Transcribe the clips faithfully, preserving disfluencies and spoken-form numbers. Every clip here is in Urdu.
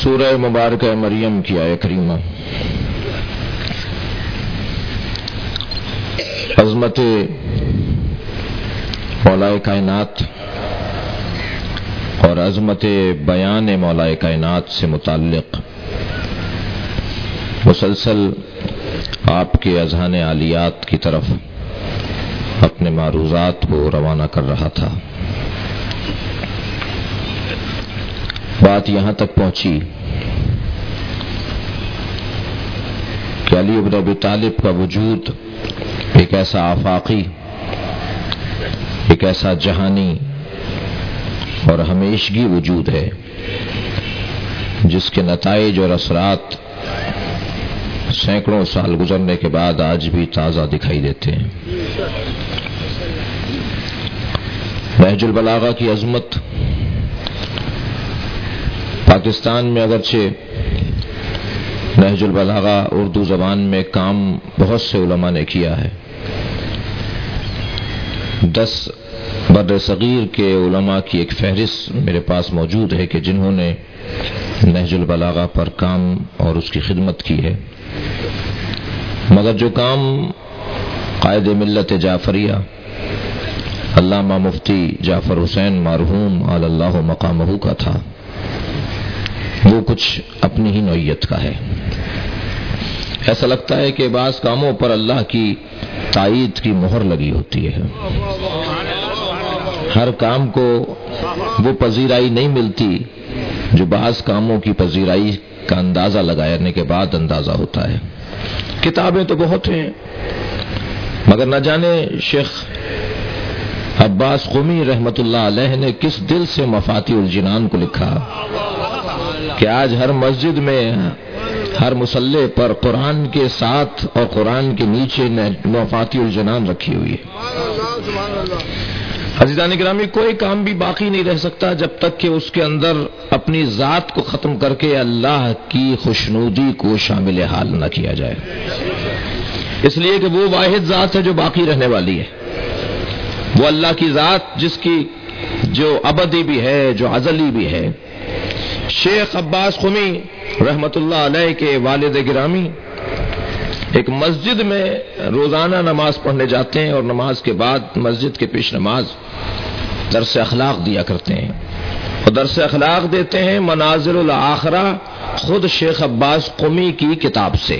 سورہ مبارکہ مریم کی آیہ کریمہ عظمت مولا کائنات اور عظمت بیان مولا کائنات سے متعلق مسلسل آپ کے اذہان عالیات کی طرف اپنے معروضات کو روانہ کر رہا تھا. بات یہاں تک پہنچی کہ علی بن ابی طالب کا وجود ایک ایسا آفاقی، ایک ایسا جہانی اور ہمیشگی وجود ہے جس کے نتائج اور اثرات سینکڑوں سال گزرنے کے بعد آج بھی تازہ دکھائی دیتے ہیں. نہج البلاغہ کی عظمت پاکستان میں اگرچہ نہج البلاغہ اردو زبان میں کام بہت سے علماء نے کیا ہے. دس بر صغیر کے علماء کی ایک فہرست میرے پاس موجود ہے کہ جنہوں نے نہج البلاغہ پر کام اور اس کی خدمت کی ہے، مگر جو کام قائد ملت جعفریہ علامہ مفتی جعفر حسین مرحوم علی اللہ مقامہ کا تھا، وہ کچھ اپنی ہی نوعیت کا ہے. ایسا لگتا ہے کہ بعض کاموں پر اللہ کی تائید کی مہر لگی ہوتی ہے. ہر کام کو وہ پذیرائی نہیں ملتی جو بعض کاموں کی پذیرائی کا اندازہ لگانے کے بعد اندازہ ہوتا ہے. کتابیں تو بہت ہیں، مگر نہ جانے شیخ عباس قمی رحمت اللہ علیہ نے کس دل سے مفاتیح الجنان کو لکھا کہ آج ہر مسجد میں ہر مصلی پر قرآن کے ساتھ اور قرآن کے نیچے مفاتیح الجنان رکھی ہوئی ہے. عزیزان گرامی، کوئی کام بھی باقی نہیں رہ سکتا جب تک کہ اس کے اندر اپنی ذات کو ختم کر کے اللہ کی خوشنودی کو شامل حال نہ کیا جائے. اس لیے کہ وہ واحد ذات ہے جو باقی رہنے والی ہے، وہ اللہ کی ذات جس کی جو ابدی بھی ہے، جو ازلی بھی ہے. شیخ عباس قمی رحمت اللہ علیہ کے والد گرامی ایک مسجد میں روزانہ نماز پڑھنے جاتے ہیں اور نماز کے بعد مسجد کے پیش نماز درس اخلاق دیا کرتے ہیں، اور درس اخلاق دیتے ہیں منازل الاخرہ خود شیخ عباس قمی کی کتاب سے.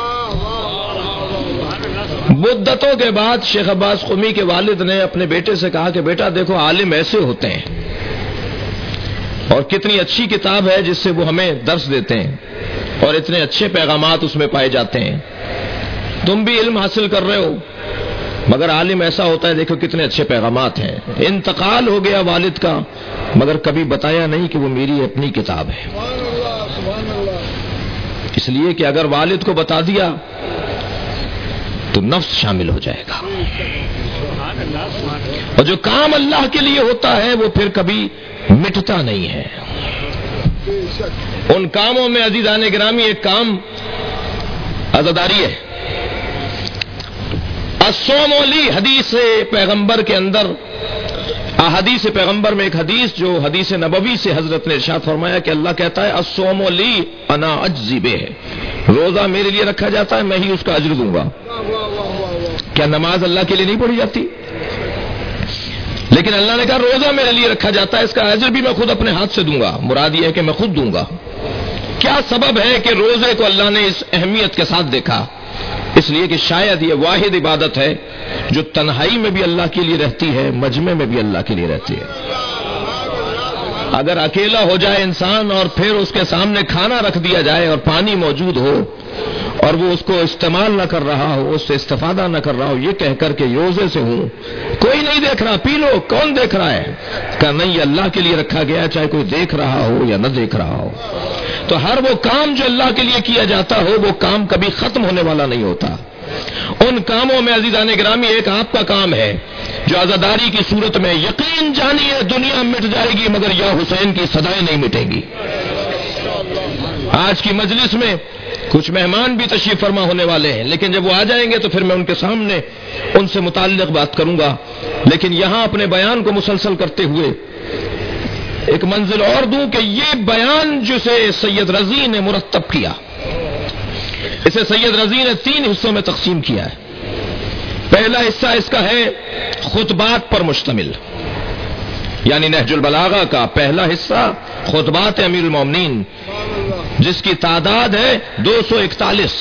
مدتوں کے بعد شیخ عباس قمی کے والد نے اپنے بیٹے سے کہا کہ بیٹا دیکھو، عالم ایسے ہوتے ہیں اور کتنی اچھی کتاب ہے جس سے وہ ہمیں درس دیتے ہیں اور اتنے اچھے پیغامات اس میں پائے جاتے ہیں. تم بھی علم حاصل کر رہے ہو، مگر عالم ایسا ہوتا ہے، دیکھو کتنے اچھے پیغامات ہیں. انتقال ہو گیا والد کا، مگر کبھی بتایا نہیں کہ وہ میری اپنی کتاب ہے، اس لیے کہ اگر والد کو بتا دیا تو نفس شامل ہو جائے گا. اور جو کام اللہ کے لیے ہوتا ہے وہ پھر کبھی مٹتا نہیں ہے. ان کاموں میں عزیزان گرامی ایک کام عزاداری ہے. الصوم لی، حدیث پیغمبر کے اندر، احادیث پیغمبر میں ایک حدیث جو حدیث نبوی سے حضرت نے ارشاد فرمایا کہ اللہ کہتا ہے الصوم لی انا اجزی بہ، روزہ میرے لیے رکھا جاتا ہے، میں ہی اس کا اجر دوں گا. کیا نماز اللہ کے لیے نہیں پڑھی جاتی؟ لیکن اللہ نے کہا روزہ میرے لیے رکھا جاتا ہے، اس کا اجر بھی میں خود اپنے ہاتھ سے دوں گا. مراد یہ ہے کہ میں خود دوں گا. کیا سبب ہے کہ روزے کو اللہ نے اس اہمیت کے ساتھ دیکھا؟ اس لیے کہ شاید یہ واحد عبادت ہے جو تنہائی میں بھی اللہ کے لیے رہتی ہے، مجمع میں بھی اللہ کے لیے رہتی ہے. اگر اکیلا ہو جائے انسان اور پھر اس کے سامنے کھانا رکھ دیا جائے اور پانی موجود ہو اور وہ اس کو استعمال نہ کر رہا ہو، اس سے استفادہ نہ کر رہا ہو، یہ کہہ کر کے روزے سے ہوں، کوئی نہیں دیکھ رہا، پی لو، کون دیکھ رہا ہے؟ کہ نہیں، یہ اللہ کے لیے رکھا گیا، چاہے کوئی دیکھ رہا ہو یا نہ دیکھ رہا ہو. تو ہر وہ کام جو اللہ کے لیے کیا جاتا ہو وہ کام کبھی ختم ہونے والا نہیں ہوتا. ان کاموں میں عزیزان گرامی ایک آپ کا کام ہے جو عزاداری کی صورت میں یقین جانیے دنیا مٹ جائے گی مگر یا حسین کی صدائیں نہیں مٹیں گی. آج کی مجلس میں کچھ مہمان بھی تشریف فرما ہونے والے ہیں، لیکن جب وہ آ جائیں گے تو پھر میں ان کے سامنے ان سے متعلق بات کروں گا. لیکن یہاں اپنے بیان کو مسلسل کرتے ہوئے ایک منزل اور دوں کہ یہ بیان جسے سید رضی نے مرتب کیا، اسے سید رضی نے تین حصوں میں تقسیم کیا ہے۔ پہلا حصہ اس کا ہے خطبات پر مشتمل، یعنی نہج البلاغہ کا پہلا حصہ خطبات امیر المومنین، جس کی تعداد ہے دو سو اکتالیس۔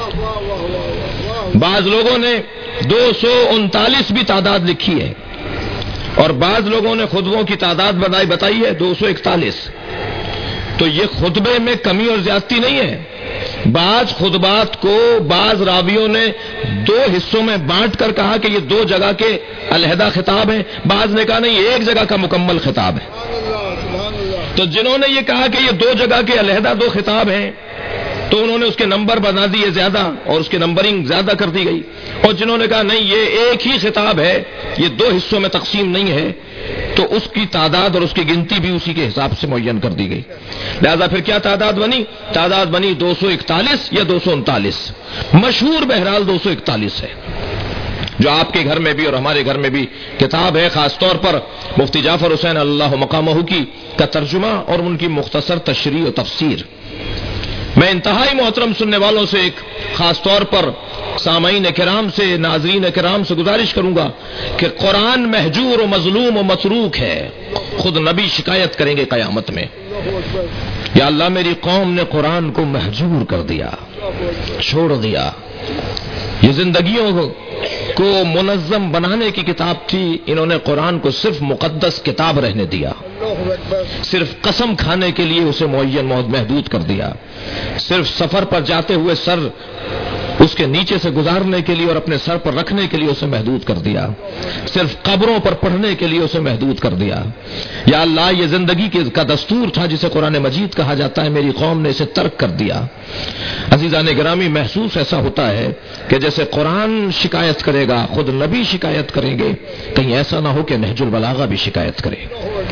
بعض لوگوں نے دو سو انتالیس بھی تعداد لکھی ہے، اور بعض لوگوں نے خطبوں کی تعداد بتائی بتائی ہے دو سو اکتالیس۔ تو یہ خطبے میں کمی اور زیادتی نہیں ہے۔ بعض خطبات کو بعض راویوں نے دو حصوں میں بانٹ کر کہا کہ یہ دو جگہ کے علیحدہ خطاب ہیں، بعض نے کہا نہیں یہ ایک جگہ کا مکمل خطاب ہے۔ تو جنہوں نے یہ کہا کہ یہ دو جگہ کے علیحدہ دو خطاب ہیں تو انہوں نے اس کے نمبر بنا دیے زیادہ اور اس کی نمبرنگ زیادہ کر دی گئی، اور جنہوں نے کہا نہیں یہ ایک ہی خطاب ہے، یہ دو حصوں میں تقسیم نہیں ہے، تو اس کی تعداد اور اس کی گنتی بھی اسی کے حساب سے معین کر دی گئی۔ لہذا پھر کیا تعداد بنی؟ تعداد بنی دو سو اکتالیس یا دو سو انتالیس، مشہور بہرحال دو سو اکتالیس ہے، جو آپ کے گھر میں بھی اور ہمارے گھر میں بھی کتاب ہے، خاص طور پر مفتی جعفر حسین اللہ مقامہ کی کا ترجمہ اور ان کی مختصر تشریح و تفسیر۔ میں انتہائی محترم سننے والوں سے ایک خاص طور پر سامعین کرام سے، ناظرین کرام سے گزارش کروں گا کہ قرآن مہجور و مظلوم و متروک ہے۔ خود نبی شکایت کریں گے قیامت میں، یا اللہ میری قوم نے قرآن کو مہجور کر دیا، چھوڑ دیا۔ یہ زندگیوں کو منظم بنانے کی کتاب تھی، انہوں نے قرآن کو صرف مقدس کتاب رہنے دیا، صرف قسم کھانے کے لیے اسے معین محدود کر دیا، صرف سفر پر جاتے ہوئے سر اس کے نیچے سے گزارنے کے لیے اور اپنے سر پر رکھنے کے لیے اسے محدود کر دیا، صرف قبروں پر پڑھنے کے لیے اسے محدود کر دیا۔ یا اللہ یہ زندگی کا دستور تھا جسے قرآن مجید کہا جاتا ہے، میری قوم نے اسے ترک کر دیا۔ عزیزان گرامی، محسوس ایسا ہوتا ہے کہ جیسے قرآن شکایت کرے گا، خود نبی شکایت کریں گے، کہیں ایسا نہ ہو کہ نہج البلاغہ بھی شکایت کرے۔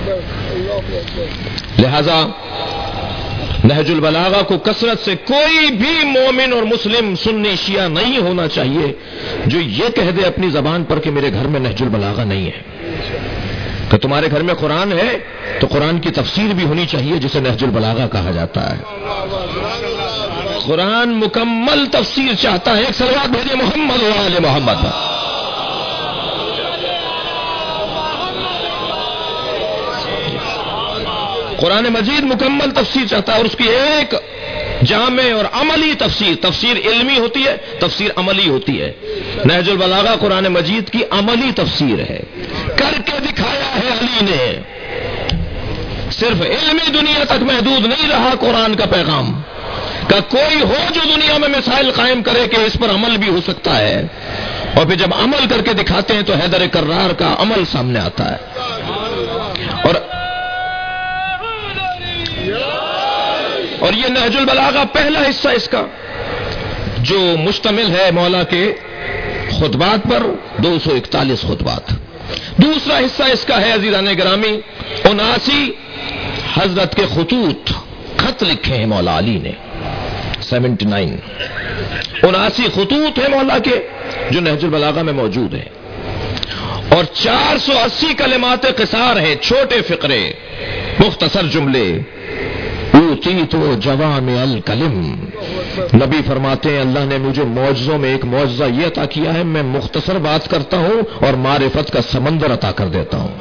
لہذا نہج البلاغہ کو کثرت سے کوئی بھی مومن اور مسلم سنی شیعہ نہیں ہونا چاہیے جو یہ کہہ دے اپنی زبان پر کہ میرے گھر میں نہج البلاغہ نہیں ہے۔ کہ تمہارے گھر میں قرآن ہے تو قرآن کی تفسیر بھی ہونی چاہیے جسے نہج البلاغہ کہا جاتا ہے۔ قرآن مکمل تفسیر چاہتا ہے۔ ایک صلوات بھیجے محمد و آل محمد۔ قرآن مجید مکمل تفسیر چاہتا ہے، اور اس کی ایک جامع اور عملی تفسیر، تفسیر علمی ہوتی ہے، تفسیر عملی ہوتی ہے۔ نہج البلاغہ قرآن مجید کی عملی تفسیر ہے، کر کے دکھایا ہے علی نے۔ صرف علمی دنیا تک محدود نہیں رہا قرآن کا پیغام، کہ کوئی ہو جو دنیا میں مسائل قائم کرے کہ اس پر عمل بھی ہو سکتا ہے، اور پھر جب عمل کر کے دکھاتے ہیں تو حیدر کرار کا عمل سامنے آتا ہے۔ اور اور یہ نہج البلاغہ پہلا حصہ اس کا جو مشتمل ہے مولا کے خطبات پر، دو سو اکتالیس خطبات۔ دوسرا حصہ اس کا ہے عزیزان گرامی اناسی حضرت کے خطوط، خط لکھے ہیں مولا علی نے، سیونٹی نائن اناسی خطوط ہیں مولا کے جو نہج البلاغہ میں موجود ہیں، اور چار سو اسی کلمات قصار ہیں، چھوٹے فقرے، مختصر جملے۔ اوتیت جوامع الکلم، نبی فرماتے ہیں اللہ نے مجھے معجزوں میں ایک معجزہ یہ عطا کیا ہے، میں مختصر بات کرتا ہوں اور معرفت کا سمندر عطا کر دیتا ہوں۔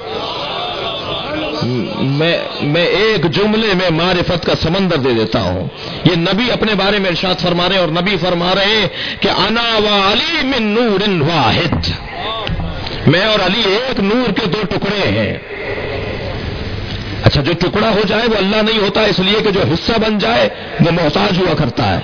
میں میں ایک جملے میں معرفت کا سمندر دے دیتا ہوں۔ یہ نبی اپنے بارے میں ارشاد فرما رہے ہیں، اور نبی فرما رہے ہیں کہ انا و علی من نور واحد، میں اور علی ایک نور کے دو ٹکڑے ہیں۔ اچھا جو ٹکڑا ہو جائے وہ اللہ نہیں ہوتا، اس لیے کہ جو حصہ بن جائے وہ محتاج ہوا کرتا ہے۔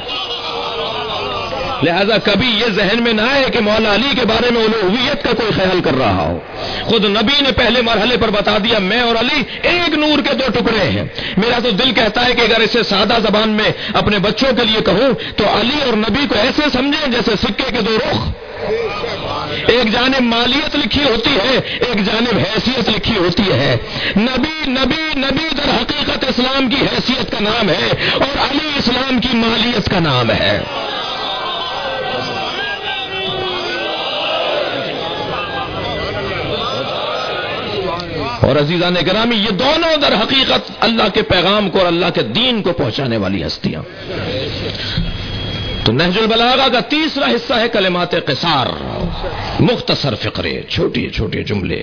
لہذا کبھی یہ ذہن میں نہ آئے کہ مولا علی کے بارے میں الوہیت کا کوئی خیال کر رہا ہو۔ خود نبی نے پہلے مرحلے پر بتا دیا میں اور علی ایک نور کے دو ٹکڑے ہیں۔ میرا تو دل کہتا ہے کہ اگر اسے سادہ زبان میں اپنے بچوں کے لیے کہوں تو علی اور نبی کو ایسے سمجھیں جیسے سکے کے دو رخ، ایک جانب مالیت لکھی ہوتی ہے، ایک جانب حیثیت لکھی ہوتی ہے۔ نبی نبی نبی در حقیقت اسلام کی حیثیت کا نام ہے، اور علی اسلام کی مالیت کا نام ہے۔ اور عزیزان گرامی یہ دونوں در حقیقت اللہ کے پیغام کو اور اللہ کے دین کو پہنچانے والی ہستیاں. تو نہج البلاغہ کا تیسرا حصہ ہے کلمات قصار، مختصر فقرے، چھوٹے چھوٹے جملے.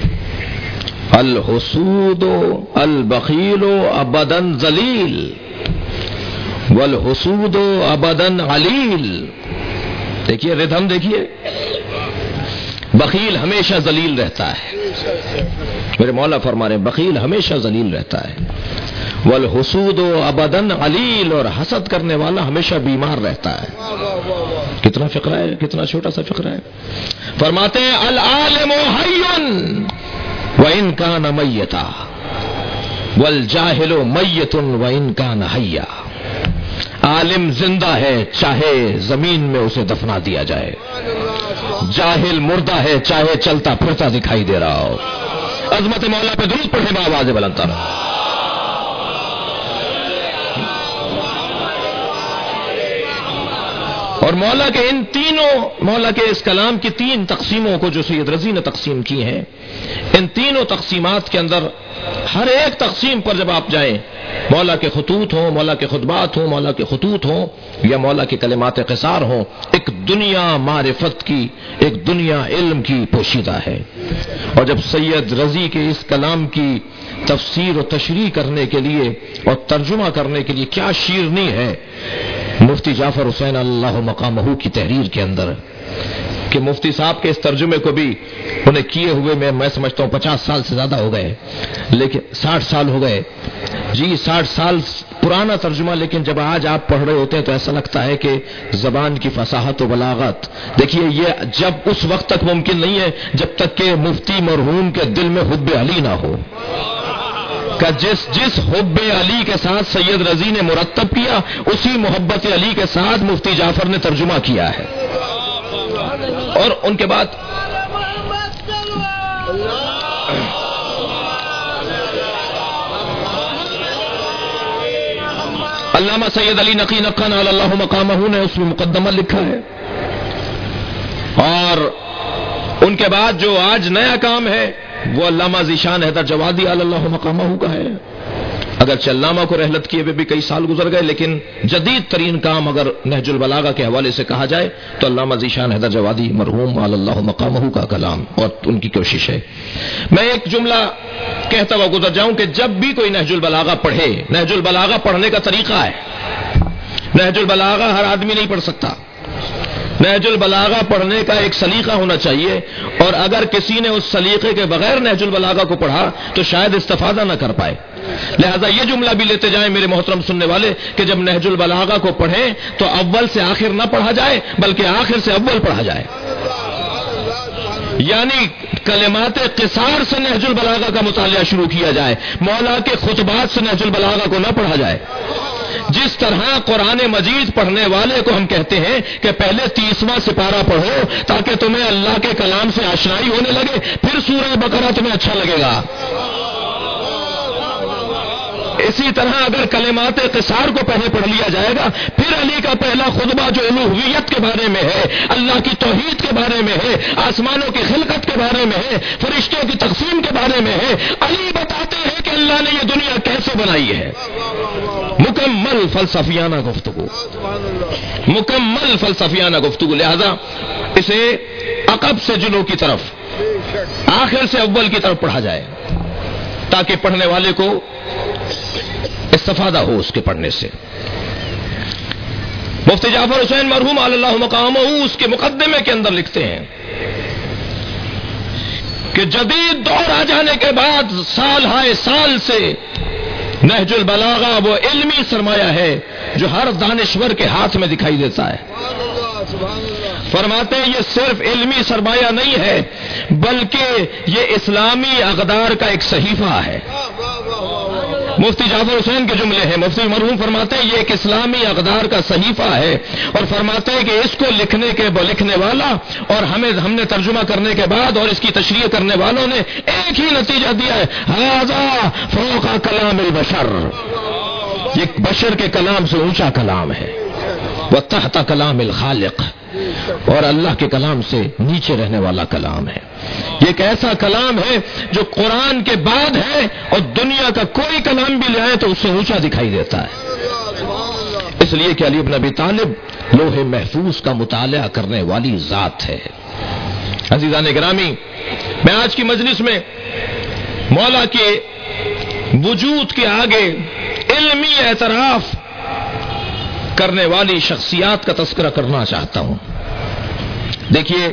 الحسود البخیل ابدا ذلیل والحسود ابدا علیل. دیکھیے ردھم دیکھیے، بخیل ہمیشہ ذلیل رہتا ہے. میرے مولا فرما رہے ہیں بخیل ہمیشہ ذلیل رہتا ہے. والحسود ابدا علیل، اور حسد کرنے والا ہمیشہ بیمار رہتا ہے. کتنا فقرہ ہے، کتنا چھوٹا سا فقرہ ہے. فرماتے ہیں العالم حی وان کان میتا والجاہل میت وان کان حیا. عالم زندہ ہے چاہے زمین میں اسے دفنا دیا جائے، جاہل مردہ ہے چاہے چلتا پھرتا دکھائی دے رہا ہو. عظمت مولا پہ درود پڑھے بآواز بلند تر. اور مولا کے ان تینوں، مولا کے اس کلام کی تین تقسیموں کو جو سید رضی نے تقسیم کی ہیں، ان تینوں تقسیمات کے اندر ہر ایک تقسیم پر جب آپ جائیں، مولا کے خطوط ہوں، مولا کے خطبات ہوں، مولا کے خطوط ہوں یا مولا کے کلمات قصار ہوں، ایک دنیا معرفت کی، ایک دنیا علم کی پوشیدہ ہے. اور جب سید رضی کے اس کلام کی تفسیر و تشریح کرنے کے لیے اور ترجمہ کرنے کے لیے کیا شیرنی ہے مفتی جعفر حسین اللہ مقامہ کی تحریر کے اندر، کہ مفتی صاحب کے اس ترجمے کو بھی انہیں کیے ہوئے میں میں سمجھتا ہوں پچاس سال سے زیادہ ہو گئے، لیکن ساٹھ سال ہو گئے جی، ساٹھ سال پرانا ترجمہ. لیکن جب آج آپ پڑھ رہے ہوتے ہیں تو ایسا لگتا ہے کہ زبان کی فصاحت و بلاغت. دیکھیے یہ جب اس وقت تک ممکن نہیں ہے جب تک کہ مفتی مرحوم کے دل میں حب علی نہ ہو، کہ جس جس حب علی کے ساتھ سید رضی نے مرتب کیا، اسی محبت علی کے ساتھ مفتی جعفر نے ترجمہ کیا ہے. اور ان کے بعد علامہ سید علی نقی نقان علی اللہ مقامہ نے اس میں مقدمہ لکھا ہے. اور ان کے بعد جو آج نیا کام ہے وہ علامہ ذیشان حیدر جوادی علی اللہ مقامہ کا ہے. اگرچہ علامہ کو رحلت کیے ہوئے بھی کئی سال گزر گئے، لیکن جدید ترین کام اگر نہج البلاغہ کے حوالے سے کہا جائے تو علامہ ذیشان حیدر جوادی مرحوم علی اللہ مقامہ کا کلام اور ان کی کوشش ہے. میں ایک جملہ کہتا ہوا گزر جاؤں کہ جب بھی کوئی نہج البلاغہ پڑھے، نہج البلاغہ پڑھنے کا طریقہ ہے. نہج البلاغہ ہر آدمی نہیں پڑھ سکتا. نہج البلاغہ پڑھنے کا ایک سلیقہ ہونا چاہیے، اور اگر کسی نے اس سلیقے کے بغیر نہج البلاغہ کو پڑھا تو شاید استفادہ نہ کر پائے. لہذا یہ جملہ بھی لیتے جائیں میرے محترم سننے والے کہ جب نہج البلاغہ کو پڑھیں تو اول سے آخر نہ پڑھا جائے بلکہ آخر سے اول پڑھا جائے. یعنی کلمات قصار سے نہج البلاغہ کا مطالعہ شروع کیا جائے، مولا کے خطبات سے نہج البلاغہ کو نہ پڑھا جائے. جس طرح قرآن مجید پڑھنے والے کو ہم کہتے ہیں کہ پہلے تیسواں سپارہ پڑھو تاکہ تمہیں اللہ کے کلام سے آشنائی ہونے لگے، پھر سورہ بقرہ تمہیں اچھا لگے گا. اسی طرح اگر کلمات قصار کو پہلے پڑھ لیا جائے گا، پھر علی کا پہلا خطبہ جو الوہیت کے بارے میں ہے، اللہ کی توحید کے بارے میں ہے، آسمانوں کی خلقت کے بارے میں ہے، فرشتوں کی تقسیم کے بارے میں ہے، علی بتاتے ہیں کہ اللہ نے یہ دنیا کیسے بنائی ہے. مکمل فلسفیانہ گفتگو، مکمل فلسفیانہ گفتگو. لہذا اسے عقب سے جلو کی طرف، آخر سے اول کی طرف پڑھا جائے تاکہ پڑھنے والے کو استفادہ ہو اس کے پڑھنے سے. مفتی جعفر حسین مرحوم علی اللہ مقامہ اس کے مقدمے کے اندر لکھتے ہیں کہ جدید دور آ جانے کے بعد سال ہائے سال سے نہج البلاغہ وہ علمی سرمایہ ہے جو ہر دانشور کے ہاتھ میں دکھائی دیتا ہے. فرماتے ہیں یہ صرف علمی سرمایہ نہیں ہے بلکہ یہ اسلامی اقدار کا ایک صحیفہ ہے. مفتی جعفر حسین کے جملے ہیں، مفتی مرحوم فرماتے ہیں یہ ایک اسلامی اقدار کا صحیفہ ہے، اور فرماتے ہیں کہ اس کو لکھنے کے لکھنے والا اور ہمیں ہم نے ترجمہ کرنے کے بعد اور اس کی تشریح کرنے والوں نے ایک ہی نتیجہ دیا ہے، ھذا فوق کلام البشر، یہ بشر کے کلام سے اونچا کلام ہے، وتحت کلام الخالق، اور اللہ کے کلام سے نیچے رہنے والا کلام ہے. یہ ایک ایسا کلام ہے جو قرآن کے بعد ہے اور دنیا کا کوئی کلام بھی لے آئے تو اس سے اونچا دکھائی دیتا ہے، اس لیے کہ علی بن ابی طالب لوح محفوظ کا مطالعہ کرنے والی ذات ہے۔ عزیزان گرامی، میں آج کی مجلس میں مولا کے وجود کے آگے علمی اعتراف کرنے والی شخصیات کا تذکرہ کرنا چاہتا ہوں۔ دیکھیے،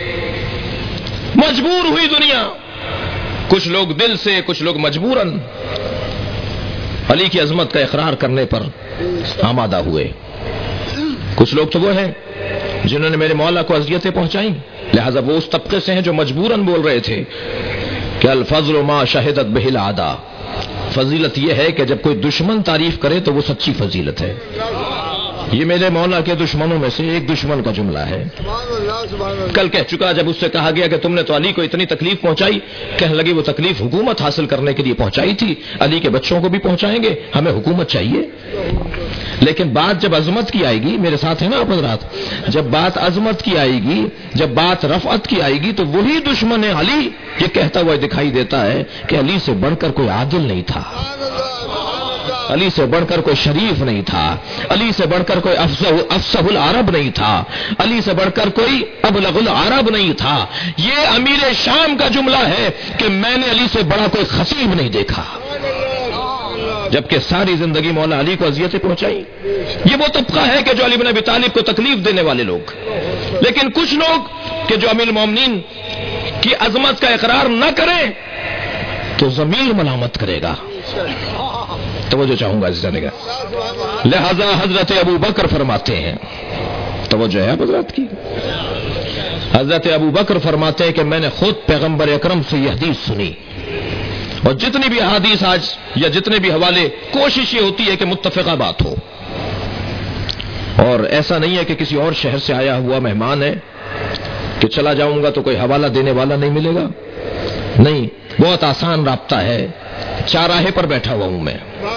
مجبور ہوئی دنیا، کچھ لوگ دل سے، کچھ لوگ مجبوراً علی کی عظمت کا اقرار کرنے پر آمادہ ہوئے۔ کچھ لوگ تو وہ ہیں جنہوں نے میرے مولا کو اذیتیں پہنچائیں، لہذا وہ اس طبقے سے ہیں جو مجبوراً بول رہے تھے کہ الفضل ما شہدت بہ الاعداء، فضیلت یہ ہے کہ جب کوئی دشمن تعریف کرے تو وہ سچی فضیلت ہے۔ یہ میرے مولا کے دشمنوں میں سے ایک دشمن کا جملہ ہے۔ کل کہہ چکا، جب اس سے کہا گیا کہ تم نے تو علی کو اتنی تکلیف پہنچائی، کہنے لگی وہ تکلیف حکومت حاصل کرنے کے لیے پہنچائی تھی، علی کے بچوں کو بھی پہنچائیں گے، ہمیں حکومت چاہیے۔ لیکن بات جب عظمت کی آئے گی، میرے ساتھ ہے نا آپ حضرات، جب بات عظمت کی آئے گی، جب بات رفعت کی آئے گی، تو وہی دشمن علی یہ کہتا ہوا دکھائی دیتا ہے کہ علی سے بڑھ کر کوئی عادل نہیں تھا، علی سے بڑھ کر کوئی شریف نہیں تھا، علی سے بڑھ کر کوئی افصح العرب نہیں تھا، علی سے بڑھ کر کوئی ابلغ العرب نہیں تھا۔ یہ امیر شام کا جملہ ہے کہ میں نے علی سے بڑا کوئی خصیب نہیں دیکھا، جبکہ ساری زندگی مولا علی کو اذیتیں پہنچائی۔ یہ وہ طبقہ ہے کہ جو علی بن ابی طالب کو تکلیف دینے والے لوگ۔ لیکن کچھ لوگ کہ جو امیر المومنین کی عظمت کا اقرار نہ کریں تو ضمیر ملامت کرے گا۔ توجہ چاہوں گا اس جانے کا، لہذا حضرت ابو بکر فرماتے ہیں، توجہ ہے حضرت کی، حضرت ابو بکر فرماتے ہیں کہ میں نے خود پیغمبر اکرم سے یہ حدیث سنی، اور جتنی بھی احادیث آج یا جتنے بھی حوالے، کوشش یہ ہوتی ہے کہ متفقہ بات ہو، اور ایسا نہیں ہے کہ کسی اور شہر سے آیا ہوا مہمان ہے کہ چلا جاؤں گا تو کوئی حوالہ دینے والا نہیں ملے گا، نہیں، بہت آسان رابطہ ہے، چاراہے پر بیٹھا ہوا ہوں میں،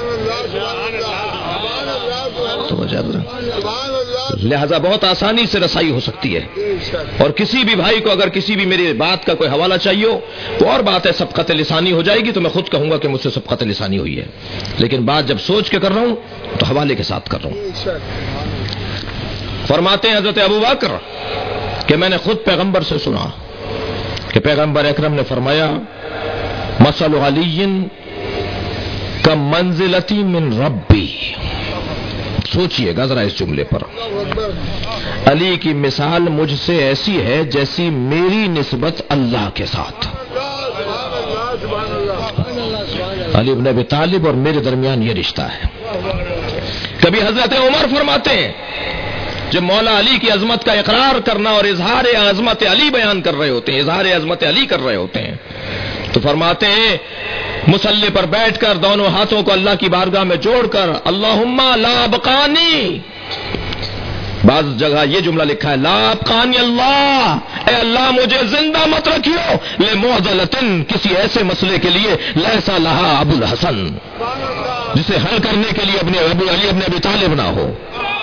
لہذا بہت آسانی سے رسائی ہو سکتی ہے، اور کسی بھی بھائی کو اگر کسی بھی میری بات کا کوئی حوالہ چاہیے ہو تو اور بات ہے، سبقت لسانی ہو جائے گی تو میں خود کہوں گا کہ مجھ سے سبقت لسانی ہوئی ہے، لیکن بات جب سوچ کے کر رہا ہوں تو حوالے کے ساتھ کر رہا ہوں۔ فرماتے ہیں حضرت ابو بکر کہ میں نے خود پیغمبر سے سنا کہ پیغمبر اکرم نے فرمایا، مثل علی کا منزلتی من ربی، سوچئے گا ذرا اس جملے پر، علی کی مثال مجھ سے ایسی ہے جیسی میری نسبت اللہ کے ساتھ، علی بن ابی طالب اور میرے درمیان یہ رشتہ ہے۔ کبھی حضرت عمر فرماتے ہیں جب مولا علی کی عظمت کا اقرار کرنا اور اظہار عظمت علی بیان کر رہے ہوتے ہیں، اظہار عظمت علی کر رہے ہوتے ہیں، تو فرماتے ہیں مصلی پر بیٹھ کر دونوں ہاتھوں کو اللہ کی بارگاہ میں جوڑ کر، اللہم لا ابقانی، بعض جگہ یہ جملہ لکھا ہے لا ابقانی اللہ، اے اللہ مجھے زندہ مت رکھیو، لمعضلۃ، کسی ایسے مسئلے کے لیے لیسا لہا ابو الحسن، جسے حل کرنے کے لیے ابن ابو علی ابن ابی طالب نہ ہو،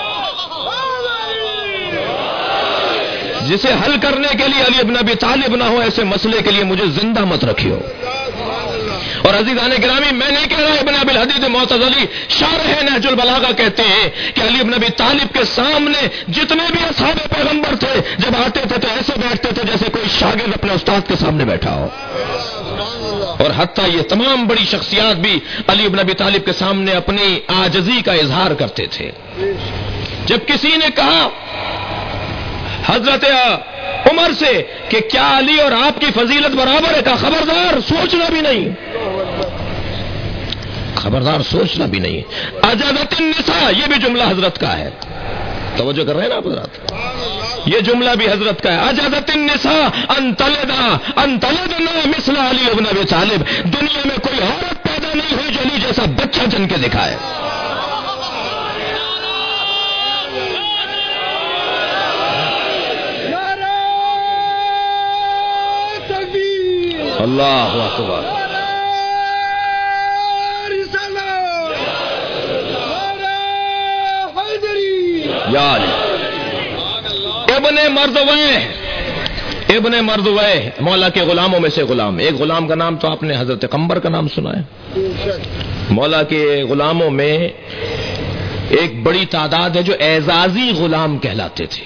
جسے حل کرنے کے لیے علی ابن ابی طالب نہ ہو، ایسے مسئلے کے لیے مجھے زندہ مت رکھیو۔ اور عزیزان گرامی، میں نہیں کہہ رہا ابن ابی الحدید معتزلی، شارح نہج البلاغہ کہتے ہیں کہ علی ابن ابی طالب کے سامنے جتنے بھی اصحاب پیغمبر تھے جب آتے تھے تو ایسے بیٹھتے تھے جیسے کوئی شاگرد اپنے استاد کے سامنے بیٹھا ہو، اور حتیٰ یہ تمام بڑی شخصیات بھی علی ابن ابی طالب کے سامنے اپنی عاجزی کا اظہار کرتے تھے۔ جب کسی نے کہا حضرت عمر سے کہ کیا علی اور آپ کی فضیلت برابر ہے، کہا خبردار، سوچنا بھی نہیں، خبردار سوچنا بھی نہیں۔ اجازت النساء، یہ بھی جملہ حضرت کا ہے، توجہ کر رہے ہیں نا آپ حضرات، یہ جملہ بھی حضرت کا ہے، اجازت النساء ان تلدا ان تلدنا مثل علی ابن ابی طالب، دنیا میں کوئی عورت پیدا نہیں ہوئی جو علی جیسا بچہ جن کے دکھائے۔ اللہ اکبر، یا علی ابن مردویہ ابن مردوے مولا کے غلاموں میں سے غلام. ایک غلام کا نام تو آپ نے حضرت قمبر کا نام سنا ہے. مولا کے غلاموں میں ایک بڑی تعداد ہے جو اعزازی غلام کہلاتے تھے.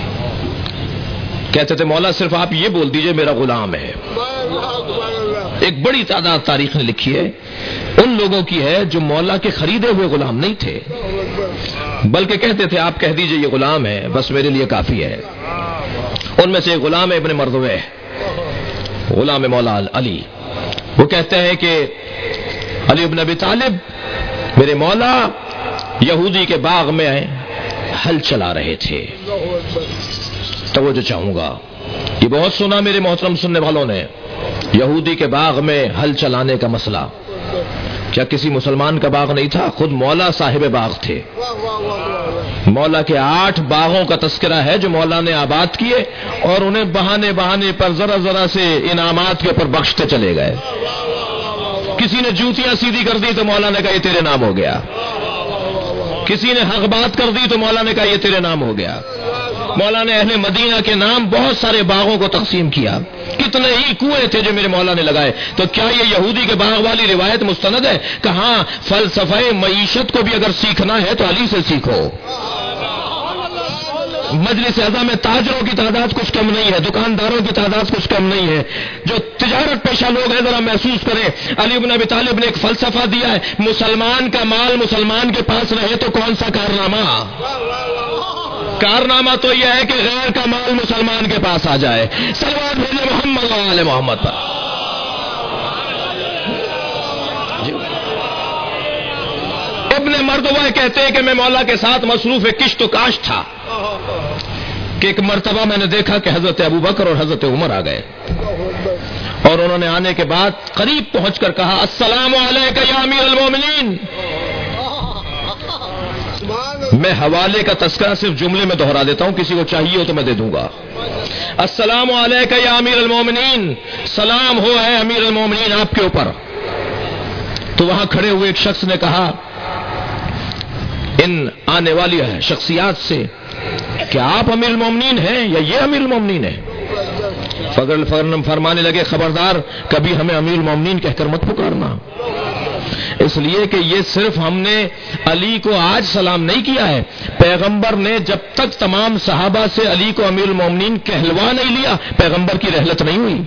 کہتے تھے مولا صرف آپ یہ بول دیجئے میرا غلام ہے. ایک بڑی تعداد تاریخ نے لکھی ہے ان لوگوں کی ہے جو مولا کے خریدے ہوئے غلام نہیں تھے, بلکہ کہتے تھے آپ کہہ دیجئے یہ غلام ہے بس میرے لیے کافی ہے. ان میں سے ایک غلام ہے ابن مردوے, غلام مولا علی. وہ کہتے ہیں کہ علی ابن ابی طالب میرے مولا یہودی کے باغ میں ہل چلا رہے تھے. توجہ چاہوں گا, یہ بہت سنا میرے محترم سننے والوں نے, یہودی کے باغ میں ہل چلانے کا مسئلہ. کیا کسی مسلمان کا باغ نہیں تھا؟ خود مولا صاحب باغ تھے. مولا کے آٹھ باغوں کا تذکرہ ہے جو مولا نے آباد کیے اور انہیں بہانے بہانے پر ذرا ذرا سے انعامات کے اوپر بخشتے چلے گئے. کسی نے جوتیاں سیدھی کر دی تو مولا نے کہا یہ تیرے نام ہو گیا. کسی نے حق بات کر دی تو مولا نے کہا یہ تیرے نام ہو گیا. مولا نے اہل مدینہ کے نام بہت سارے باغوں کو تقسیم کیا. کتنے ہی کنویں تھے جو میرے مولا نے لگائے. تو کیا یہ یہودی کے باغ والی روایت مستند ہے؟ کہاں فلسفہ معیشت کو بھی اگر سیکھنا ہے تو علی سے سیکھو. مجلس اعظم میں تاجروں کی تعداد کچھ کم نہیں ہے, دکانداروں کی تعداد کچھ کم نہیں ہے. جو تجارت پیشہ لوگ ہیں ذرا محسوس کریں, علی بن ابی طالب نے ایک فلسفہ دیا ہے, مسلمان کا مال مسلمان کے پاس رہے تو کون سا کارنامہ. کارنامہ تو یہ ہے کہ غیر کا مال مسلمان کے پاس آ جائے. صلوات بھیجے محمد و آل محمد پر. ابن مردوہ کہتے ہیں کہ میں مولا کے ساتھ مصروف کشت و کاشت تھا کہ ایک مرتبہ میں نے دیکھا کہ حضرت ابو بکر اور حضرت عمر آ گئے اور انہوں نے آنے کے بعد قریب پہنچ کر کہا السلام علیکہ یا امیر المومنین. میں حوالے کا تذکرہ صرف جملے میں دہرا دیتا ہوں, کسی کو چاہیے ہو تو میں دے دوں گا. السلام علیکہ یا امیر المومنین, سلام ہو ہے امیر المومنین آپ کے اوپر. تو وہاں کھڑے ہوئے ایک شخص نے کہا ان آنے والی شخصیات سے کیا آپ امیر المومنین ہیں یا یہ امیر المومنین ہے؟ فگر فرمانے لگے خبردار کبھی ہمیں امیر المومنین کہہ کر مت پکارنا, اس لیے کہ یہ صرف ہم نے علی کو آج سلام نہیں کیا ہے, پیغمبر نے جب تک تمام صحابہ سے علی کو امیر المومنین کہلوا نہیں لیا پیغمبر کی رحلت نہیں ہوئی.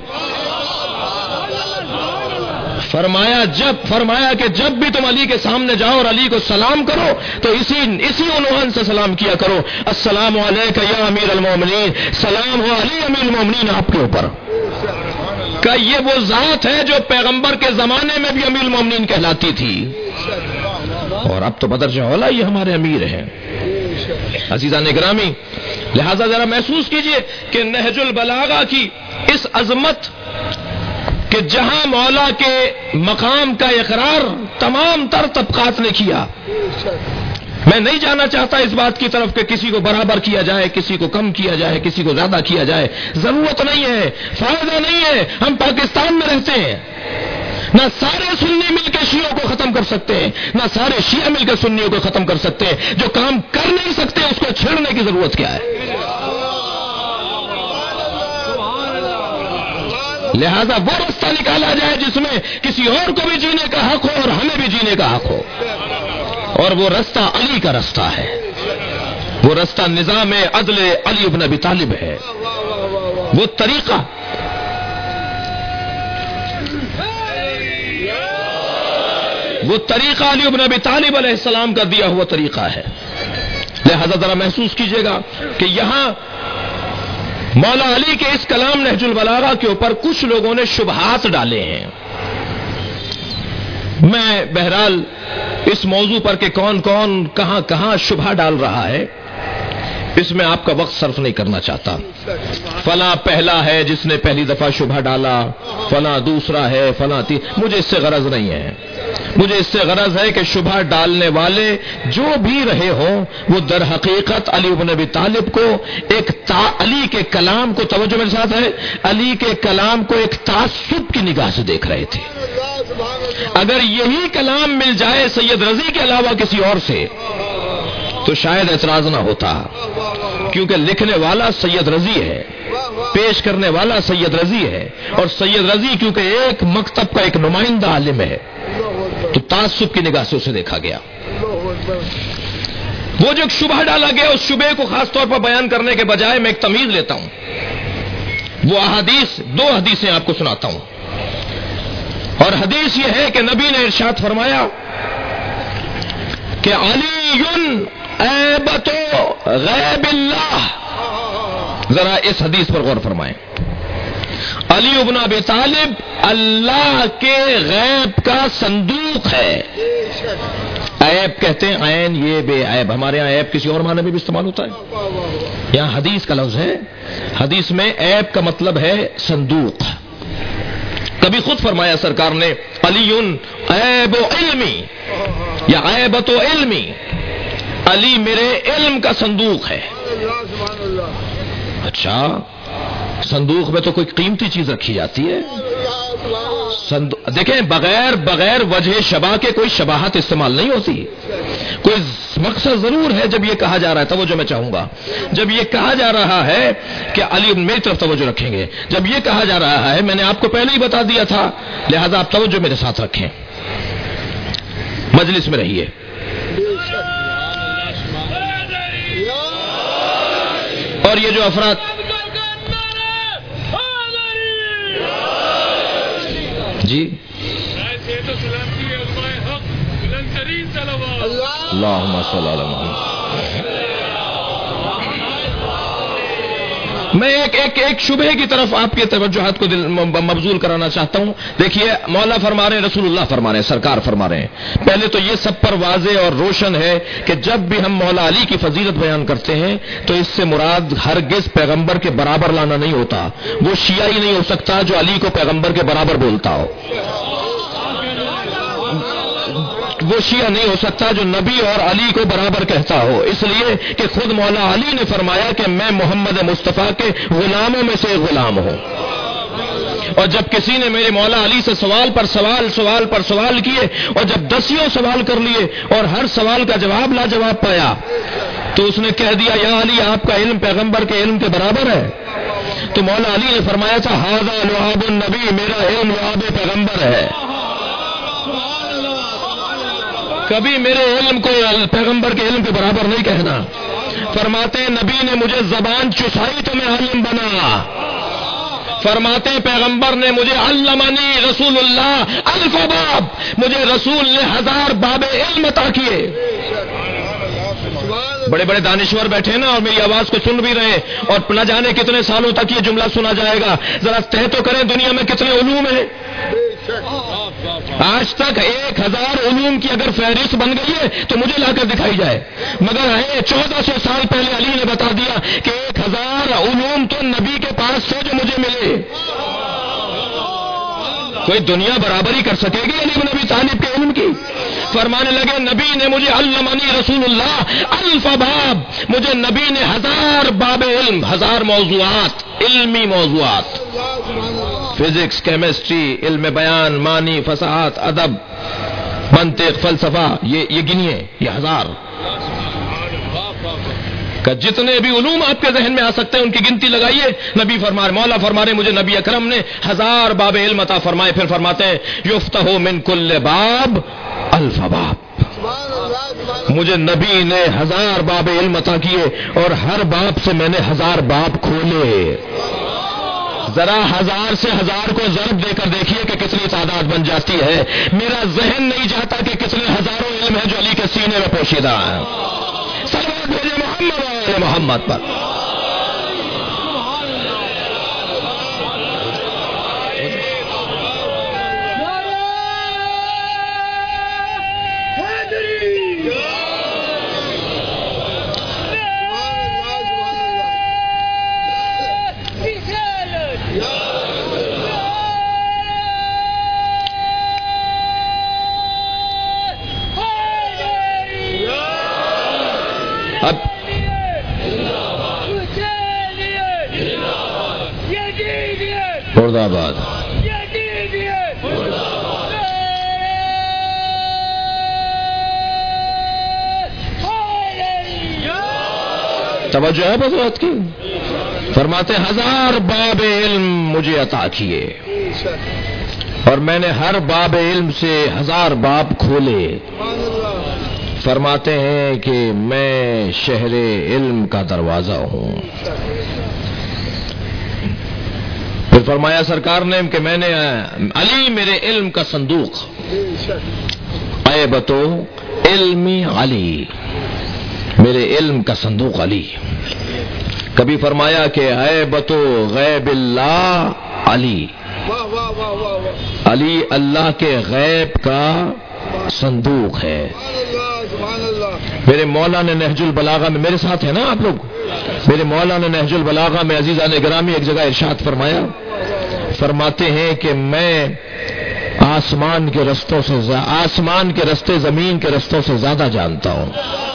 فرمایا جب فرمایا کہ جب بھی تم علی کے سامنے جاؤ اور علی کو سلام کرو تو اسی اسی عنوان سے سلام کیا کرو, السلام علیکہ یا امیر المومنین, سلام ہو علی امیر المومنین آپ کے اوپر. کہ یہ وہ ذات ہے جو پیغمبر کے زمانے میں بھی امیر المومنین کہلاتی تھی اور اب تو بدرجہ اولا یہ ہمارے امیر ہیں. عزیزان گرامی, لہذا ذرا محسوس کیجئے کہ نہج البلاغہ کی اس عظمت کہ جہاں مولا کے مقام کا اقرار تمام تر طبقات نے کیا. میں نہیں جانا چاہتا اس بات کی طرف کہ کسی کو برابر کیا جائے, کسی کو کم کیا جائے, کسی کو زیادہ کیا جائے, ضرورت نہیں ہے, فائدہ نہیں ہے. ہم پاکستان میں رہتے ہیں, نہ سارے سنی مل کے شیعوں کو ختم کر سکتے ہیں, نہ سارے شیعہ مل کے سنیوں کو ختم کر سکتے ہیں. جو کام کر نہیں سکتے اس کو چھیڑنے کی ضرورت کیا ہے؟ لہذا وہ رستہ نکالا جائے جس میں کسی اور کو بھی جینے کا حق ہو اور ہمیں بھی جینے کا حق ہو, اور وہ رستہ علی کا رستہ ہے. وہ رستہ نظام عدل علی بن ابی طالب ہے. وہ طریقہ وہ طریقہ علی بن ابی طالب علیہ السلام کا دیا ہوا طریقہ ہے. لہذا ذرا محسوس کیجئے گا کہ یہاں مولا علی کے اس کلام نہج البلاغہ کے اوپر کچھ لوگوں نے شبہات ڈالے ہیں. میں بہرحال اس موضوع پر کہ کون کون کہاں کہاں شبہ ڈال رہا ہے اس میں آپ کا وقت صرف نہیں کرنا چاہتا. فلاں پہلا ہے جس نے پہلی دفعہ شبہ ڈالا, فلاں دوسرا ہے, فلاں تی مجھے اس سے غرض نہیں ہے. مجھے اس سے غرض ہے کہ شبہ ڈالنے والے جو بھی رہے ہوں وہ در حقیقت علی بن ابی طالب کو ایک تا علی کے کلام کو, توجہ میرے ساتھ ہے, علی کے کلام کو ایک تعصب کی نگاہ سے دیکھ رہے تھے. اگر یہی کلام مل جائے سید رضی کے علاوہ کسی اور سے تو شاید اعتراض نہ ہوتا, کیونکہ لکھنے والا سید رضی ہے. پیش کرنے والا سید رضی ہے، اور سید رضی کیونکہ ایک مکتب کا ایک نمائندہ عالم ہے تو تعصب کی نگاہ سے اسے دیکھا گیا۔ وہ جو شبہ ڈالا گیا اس شبہ کو خاص طور پر بیان کرنے کے بجائے میں ایک تمیز لیتا ہوں۔ وہ احادیث، دو حدیثیں آپ کو سناتا ہوں، اور حدیث یہ ہے کہ نبی نے ارشاد فرمایا کہ علی عیبۃ غیب اللہ، ذرا اس حدیث پر غور فرمائیں۔ علی ابن ابی طالب اللہ کے غیب کا صندوق ہے۔ عیب کہتے ہیں عین یہ بے عیب، ہمارے یہاں عیب کسی اور معنی میں بھی استعمال ہوتا ہے، یہاں حدیث کا لفظ ہے۔ حدیث میں عیب کا مطلب ہے صندوق۔ کبھی خود فرمایا سرکار نے علی عیب و علمی یا عیبۃ و علمی، علی میرے علم کا صندوق ہے۔ اچھا، صندوق میں تو کوئی قیمتی چیز رکھی جاتی ہے؟ دیکھیں، بغیر بغیر وجہ شبہ کے کوئی شباہت استعمال نہیں ہوتی، کوئی مقصد ضرور ہے۔ جب یہ کہا جا رہا ہے، توجہ میں چاہوں گا، جب یہ کہا جا رہا ہے کہ علی، میری طرف توجہ رکھیں گے، جب یہ کہا جا رہا ہے، میں نے آپ کو پہلے ہی بتا دیا تھا، لہذا آپ توجہ میرے ساتھ رکھیں، مجلس میں رہیے۔ اور یہ جو افراد جی اللہم صلی علی محمد، میں ایک ایک ایک شبہ کی طرف آپ کی توجہات کو دل مبذول کرانا چاہتا ہوں۔ دیکھیے، مولا فرما رہے ہیں، رسول اللہ فرما رہے ہیں، سرکار فرما رہے ہیں، پہلے تو یہ سب پر واضح اور روشن ہے کہ جب بھی ہم مولا علی کی فضیلت بیان کرتے ہیں تو اس سے مراد ہرگز پیغمبر کے برابر لانا نہیں ہوتا۔ وہ شیعہ ہی نہیں ہو سکتا جو علی کو پیغمبر کے برابر بولتا ہو، وہ شیعہ نہیں ہو سکتا جو نبی اور علی کو برابر کہتا ہو، اس لیے کہ خود مولا علی نے فرمایا کہ میں محمد مصطفیٰ کے غلاموں میں سے غلام ہوں۔ اور جب کسی نے میرے مولا علی سے سوال پر سوال سوال پر سوال کیے، اور جب دسیوں سوال کر لیے اور ہر سوال کا جواب لاجواب پایا، تو اس نے کہہ دیا یا علی، آپ کا علم پیغمبر کے علم کے برابر ہے؟ تو مولا علی نے فرمایا تھا ھذا لعاب النبی، میرا علم لعاب پیغمبر ہے، کبھی میرے علم کو پیغمبر کے علم کے برابر نہیں کہنا۔ فرماتے ہیں نبی نے مجھے زبان چسائی تو میں عالم بنا، فرماتے ہیں پیغمبر نے مجھے علمنی رسول اللہ الف باب، مجھے رسول نے ہزار باب علم عطا کیے۔ بڑے بڑے دانشور بیٹھے نا اور میری آواز کو سن بھی رہے، اور نہ جانے کتنے سالوں تک یہ جملہ سنا جائے گا، ذرا طے تو کریں دنیا میں کتنے علوم ہیں؟ آج تک ایک ہزار علوم کی اگر فہرست بن گئی ہے تو مجھے لا کر دکھائی جائے، مگر ہے چودہ سو سال پہلے علی نے بتا دیا کہ ایک ہزار علوم تو نبی کے پاس سے جو مجھے ملے، کوئی دنیا برابری کر سکے گی علی بن ابی طالب کے علم کی؟ فرمانے لگے نبی نے مجھے علمنی رسول اللہ الف باب، مجھے نبی نے ہزار باب علم، ہزار موضوعات، علمی موضوعات، فزکس، کیمسٹری، علم بیان، معنی، فصاحت، ادب، منطق، فلسفہ، یہ یہ گنیے، یہ ہزار کہ جتنے بھی علوم آپ کے ذہن میں آ سکتے ہیں ان کی گنتی لگائیے۔ نبی فرما رہے، مولا فرما رہے مجھے نبی اکرم نے ہزار باب علم عطا فرمائے، پھر فرماتے ہیں یفتح من کل باب الف باب، مجھے نبی نے ہزار باب علم عطا کیے اور ہر باب سے میں نے ہزار باب کھولے۔ ذرا ہزار سے ہزار کو ضرب دے کر دیکھیے کہ کتنی تعداد بن جاتی ہے۔ میرا ذہن نہیں چاہتا کہ کتنے ہزاروں علم ہیں جو علی کے سینے میں پوشیدہ ہیں۔ صلوات بھیجے محمد و محمد پر۔ اب مرد آباد، توجہ ہے حضرات کی؟ فرماتے ہزار باب علم مجھے عطا کیے اور میں نے ہر باب علم سے ہزار باب کھولے. فرماتے ہیں کہ میں شہر علم کا دروازہ ہوں. پھر فرمایا سرکار نے کہ میں نے علی میرے علم کا صندوق. اے بتو علمی علی، میرے علم کا صندوق علی. کبھی فرمایا کہ اے بتو غیب اللہ علی، علی اللہ کے غیب کا صندوق ہے. میرے مولا نے نہج البلاغہ میں، میرے ساتھ ہے نا آپ لوگ، میرے مولا نے نہج البلاغہ میں عزیزان گرامی ایک جگہ ارشاد فرمایا، فرماتے ہیں کہ میں آسمان کے رستوں سے آسمان کے رستے زمین کے رستوں سے زیادہ جانتا ہوں.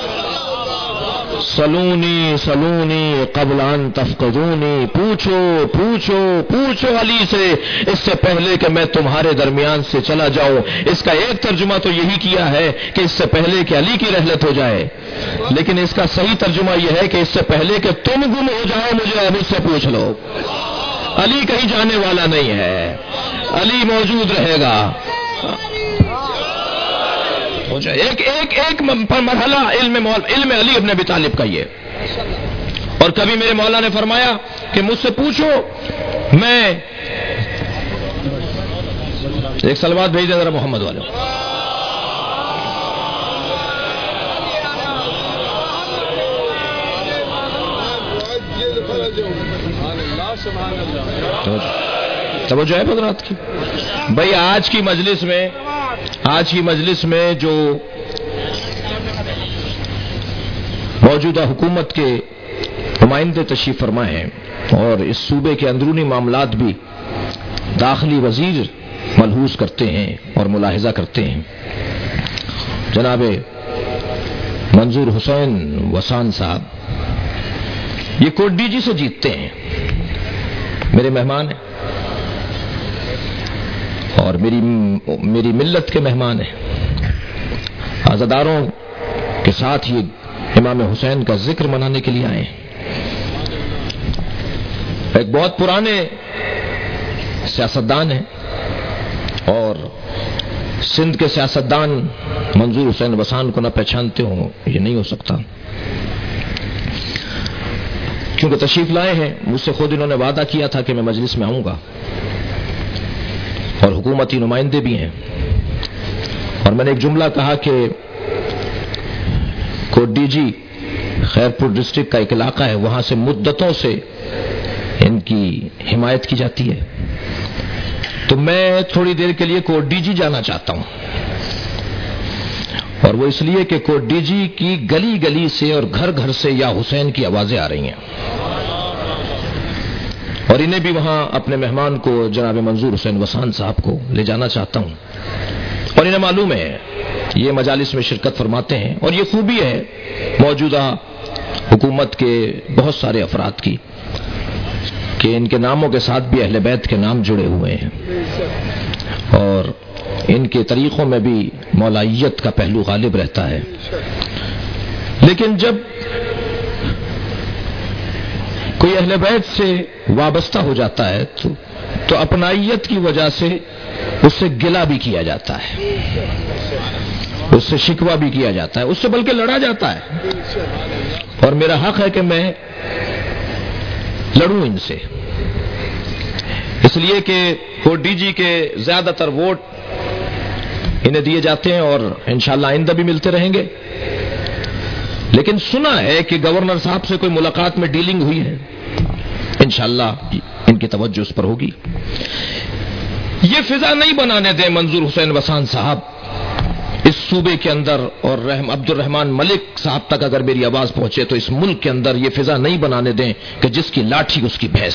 سلونی سلونی قبل ان تفقدونی، پوچھو پوچھو پوچھو علی سے اس سے پہلے کہ میں تمہارے درمیان سے چلا جاؤں. اس کا ایک ترجمہ تو یہی کیا ہے کہ اس سے پہلے کہ علی کی رحلت ہو جائے، لیکن اس کا صحیح ترجمہ یہ ہے کہ اس سے پہلے کہ تم گم ہو جاؤ مجھے مجھ سے پوچھ لو. علی کہیں جانے والا نہیں ہے، علی موجود رہے گا. ایک ایک ایک مرحلہ علم مولا علم علی ابن ابی طالب کا یہ. اور کبھی میرے مولا نے فرمایا کہ مجھ سے پوچھو، میں ایک سلوات بھیج دیں ذرا محمد والے. توجہ ہے حضرات کی. بھائی آج کی مجلس میں آج کی مجلس میں جو موجودہ حکومت کے نمائندے تشریف فرما ہیں اور اس صوبے کے اندرونی معاملات بھی داخلی وزیر ملحوظ کرتے ہیں اور ملاحظہ کرتے ہیں، جناب منظور حسین وسان صاحب یہ کوٹ ڈی جی سے جیتتے ہیں، میرے مہمان ہیں اور میری میری ملت کے مہمان ہیں. عزاداروں کے ساتھ یہ امام حسین کا ذکر منانے کے لیے آئے ہیں. ایک بہت پرانے سیاستدان ہیں اور سندھ کے سیاستدان منظور حسین وسان کو نہ پہچانتے ہوں یہ نہیں ہو سکتا، کیونکہ تشریف لائے ہیں. مجھ سے خود انہوں نے وعدہ کیا تھا کہ میں مجلس میں آؤں گا اور حکومتی نمائندے بھی ہیں. اور میں نے ایک جملہ کہا کہ کوٹ ڈی جی خیرپور ڈسٹرکٹ کا ایک علاقہ ہے، وہاں سے مدتوں سے ان کی حمایت کی جاتی ہے، تو میں تھوڑی دیر کے لیے کوٹ ڈی جی جانا چاہتا ہوں. اور وہ اس لیے کہ کوٹ ڈی جی کی گلی گلی سے اور گھر گھر سے یا حسین کی آوازیں آ رہی ہیں اور انہیں بھی وہاں اپنے مہمان کو جناب منظور حسین وسان صاحب کو لے جانا چاہتا ہوں. اور انہیں معلوم ہے یہ مجالس میں شرکت فرماتے ہیں اور یہ خوبی ہے موجودہ حکومت کے بہت سارے افراد کی کہ ان کے ناموں کے ساتھ بھی اہل بیت کے نام جڑے ہوئے ہیں اور ان کے طریقوں میں بھی مولائیت کا پہلو غالب رہتا ہے. لیکن جب کوئی اہل بیت سے وابستہ ہو جاتا ہے تو, تو اپنائیت کی وجہ سے اس سے گلہ بھی کیا جاتا ہے، اس سے شکوہ بھی کیا جاتا ہے، اس سے بلکہ لڑا جاتا ہے. اور میرا حق ہے کہ میں لڑوں ان سے، اس لیے کہ کوٹ ڈی جی کے زیادہ تر ووٹ انہیں دیے جاتے ہیں اور انشاءاللہ آئندہ بھی ملتے رہیں گے. لیکن سنا ہے کہ گورنر صاحب سے کوئی ملاقات میں ڈیلنگ ہوئی ہے، انشاءاللہ ان کی توجہ اس پر ہوگی. یہ فضا نہیں بنانے دیں منظور حسین وسان صاحب اس صوبے کے اندر، اور رحم عبد الرحمان ملک صاحب تک اگر میری آواز پہنچے تو اس ملک کے اندر یہ فضا نہیں بنانے دیں کہ جس کی لاٹھی اس کی بھینس.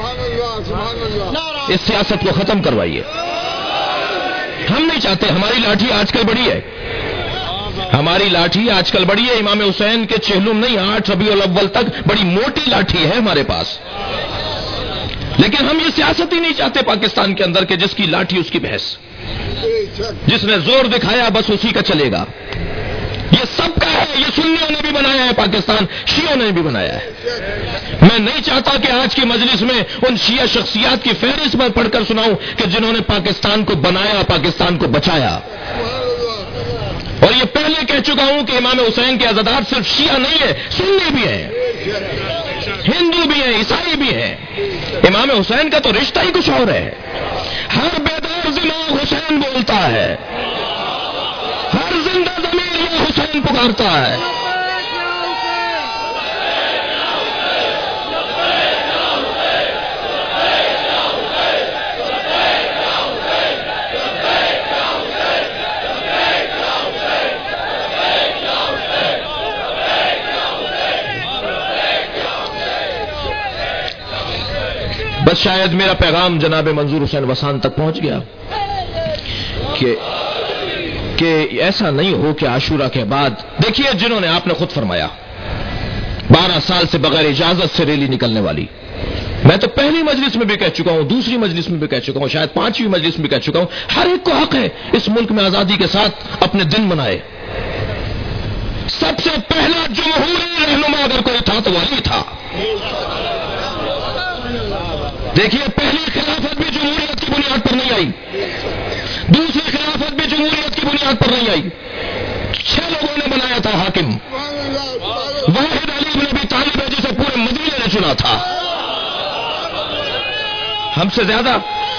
اس سیاست کو ختم کروائیے. ہم نہیں چاہتے، ہماری لاٹھی آج کل بڑی ہے، ہماری لاٹھی آج کل بڑی ہے. امام حسین کے چہلم نہیں، آٹھ ربیع الاول تک بڑی موٹی لاٹھی ہے ہمارے پاس. لیکن ہم یہ سیاست ہی نہیں چاہتے پاکستان کے اندر کہ جس کی لاٹھی اس کی بھینس، جس نے زور دکھایا بس اسی کا چلے گا. یہ سب کا ہے، یہ سنیوں نے بھی بنایا ہے، پاکستان شیعوں نے بھی بنایا ہے. میں نہیں چاہتا کہ آج کی مجلس میں ان شیعہ شخصیات کی فہرست میں پڑھ کر سناؤں کہ جنہوں نے پاکستان کو بنایا، پاکستان کو بچایا. اور یہ پہلے کہہ چکا ہوں کہ امام حسین کے عزادار صرف شیعہ نہیں ہے، سنی بھی ہیں، ہندو بھی ہیں، عیسائی بھی ہیں. امام حسین کا تو رشتہ ہی کچھ اور ہے. ہر بیدار دماغ حسین بولتا ہے، ہر زندہ ضمیر یہ حسین پکارتا ہے. بس شاید میرا پیغام جناب منظور حسین وسان تک پہنچ گیا کہ کہ ایسا نہیں ہو کہ عاشورہ کے بعد دیکھیے، جنہوں نے آپ نے خود فرمایا بارہ سال سے بغیر اجازت سے ریلی نکلنے والی، میں تو پہلی مجلس میں بھی کہہ چکا ہوں، دوسری مجلس میں بھی کہہ چکا ہوں، شاید پانچویں مجلس میں بھی کہہ چکا ہوں، ہر ایک کو حق ہے اس ملک میں آزادی کے ساتھ اپنے دن منائے. سب سے پہلا جمہوری رہنما اگر کوئی تھا تو وہی تھا. دیکھیے، پہلی خلافت بھی جمہوریت کی بنیاد پر نہیں آئی، دوسری خلافت بھی جمہوریت کی بنیاد پر نہیں آئی. چھ لوگوں نے بنایا تھا حاکم. واحد علی بن ابی طالب ہے جسے پورے مدینے نے چنا تھا. ہم سے زیادہ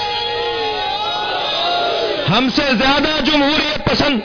ہم سے زیادہ جمہوریت پسند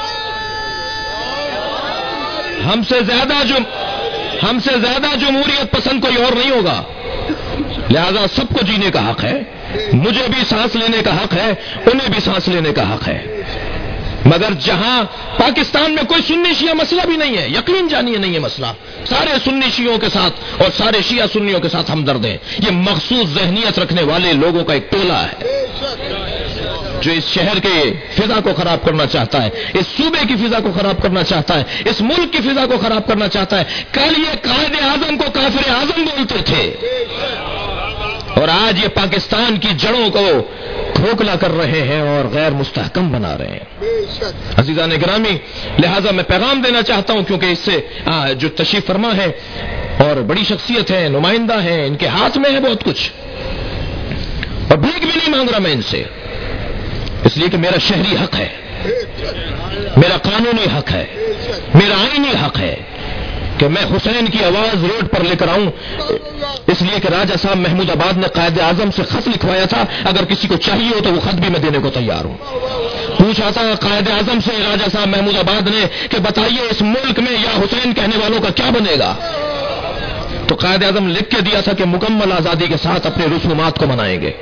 ہم سے زیادہ جم ہم سے زیادہ جمہوریت پسند کوئی اور نہیں ہوگا. لہذا سب کو جینے کا حق ہے، مجھے بھی سانس لینے کا حق ہے، انہیں بھی سانس لینے کا حق ہے. مگر جہاں پاکستان میں کوئی سنی شیعہ مسئلہ بھی نہیں ہے، یقین جانیے نہیں ہے مسئلہ. سارے سنی شیعوں کے ساتھ اور سارے شیعہ سنیوں کے ساتھ ہمدرد ہیں. یہ مخصوص ذہنیت رکھنے والے لوگوں کا ایک ٹولہ ہے جو اس شہر کے فضا کو خراب کرنا چاہتا ہے، اس صوبے کی فضا کو خراب کرنا چاہتا ہے، اس ملک کی فضا کو خراب کرنا چاہتا ہے. کل یہ قائد اعظم کو کافر اعظم بولتے تھے اور آج یہ پاکستان کی جڑوں کو کھوکھلا کر رہے ہیں اور غیر مستحکم بنا رہے ہیں. عزیزان گرامی، لہذا میں پیغام دینا چاہتا ہوں کیونکہ اس سے جو تشریف فرما ہے اور بڑی شخصیت ہے، نمائندہ ہیں، ان کے ہاتھ میں ہے بہت کچھ اور بھیک بھی نہیں مانگ رہا میں ان سے، اس لیے کہ میرا شہری حق ہے، میرا قانونی حق ہے، میرا آئینی حق ہے کہ میں حسین کی آواز روڈ پر لے کر آؤں. اس لیے کہ راجہ صاحب محمود آباد نے قائد اعظم سے خط لکھوایا تھا، اگر کسی کو چاہیے ہو تو وہ خط بھی میں دینے کو تیار ہوں. پوچھا تھا قائد اعظم سے راجہ صاحب محمود آباد نے کہ بتائیے اس ملک میں یا حسین کہنے والوں کا کیا بنے گا؟ تو قائد اعظم لکھ کے دیا تھا کہ مکمل آزادی کے ساتھ اپنے رسومات کو منائیں گے.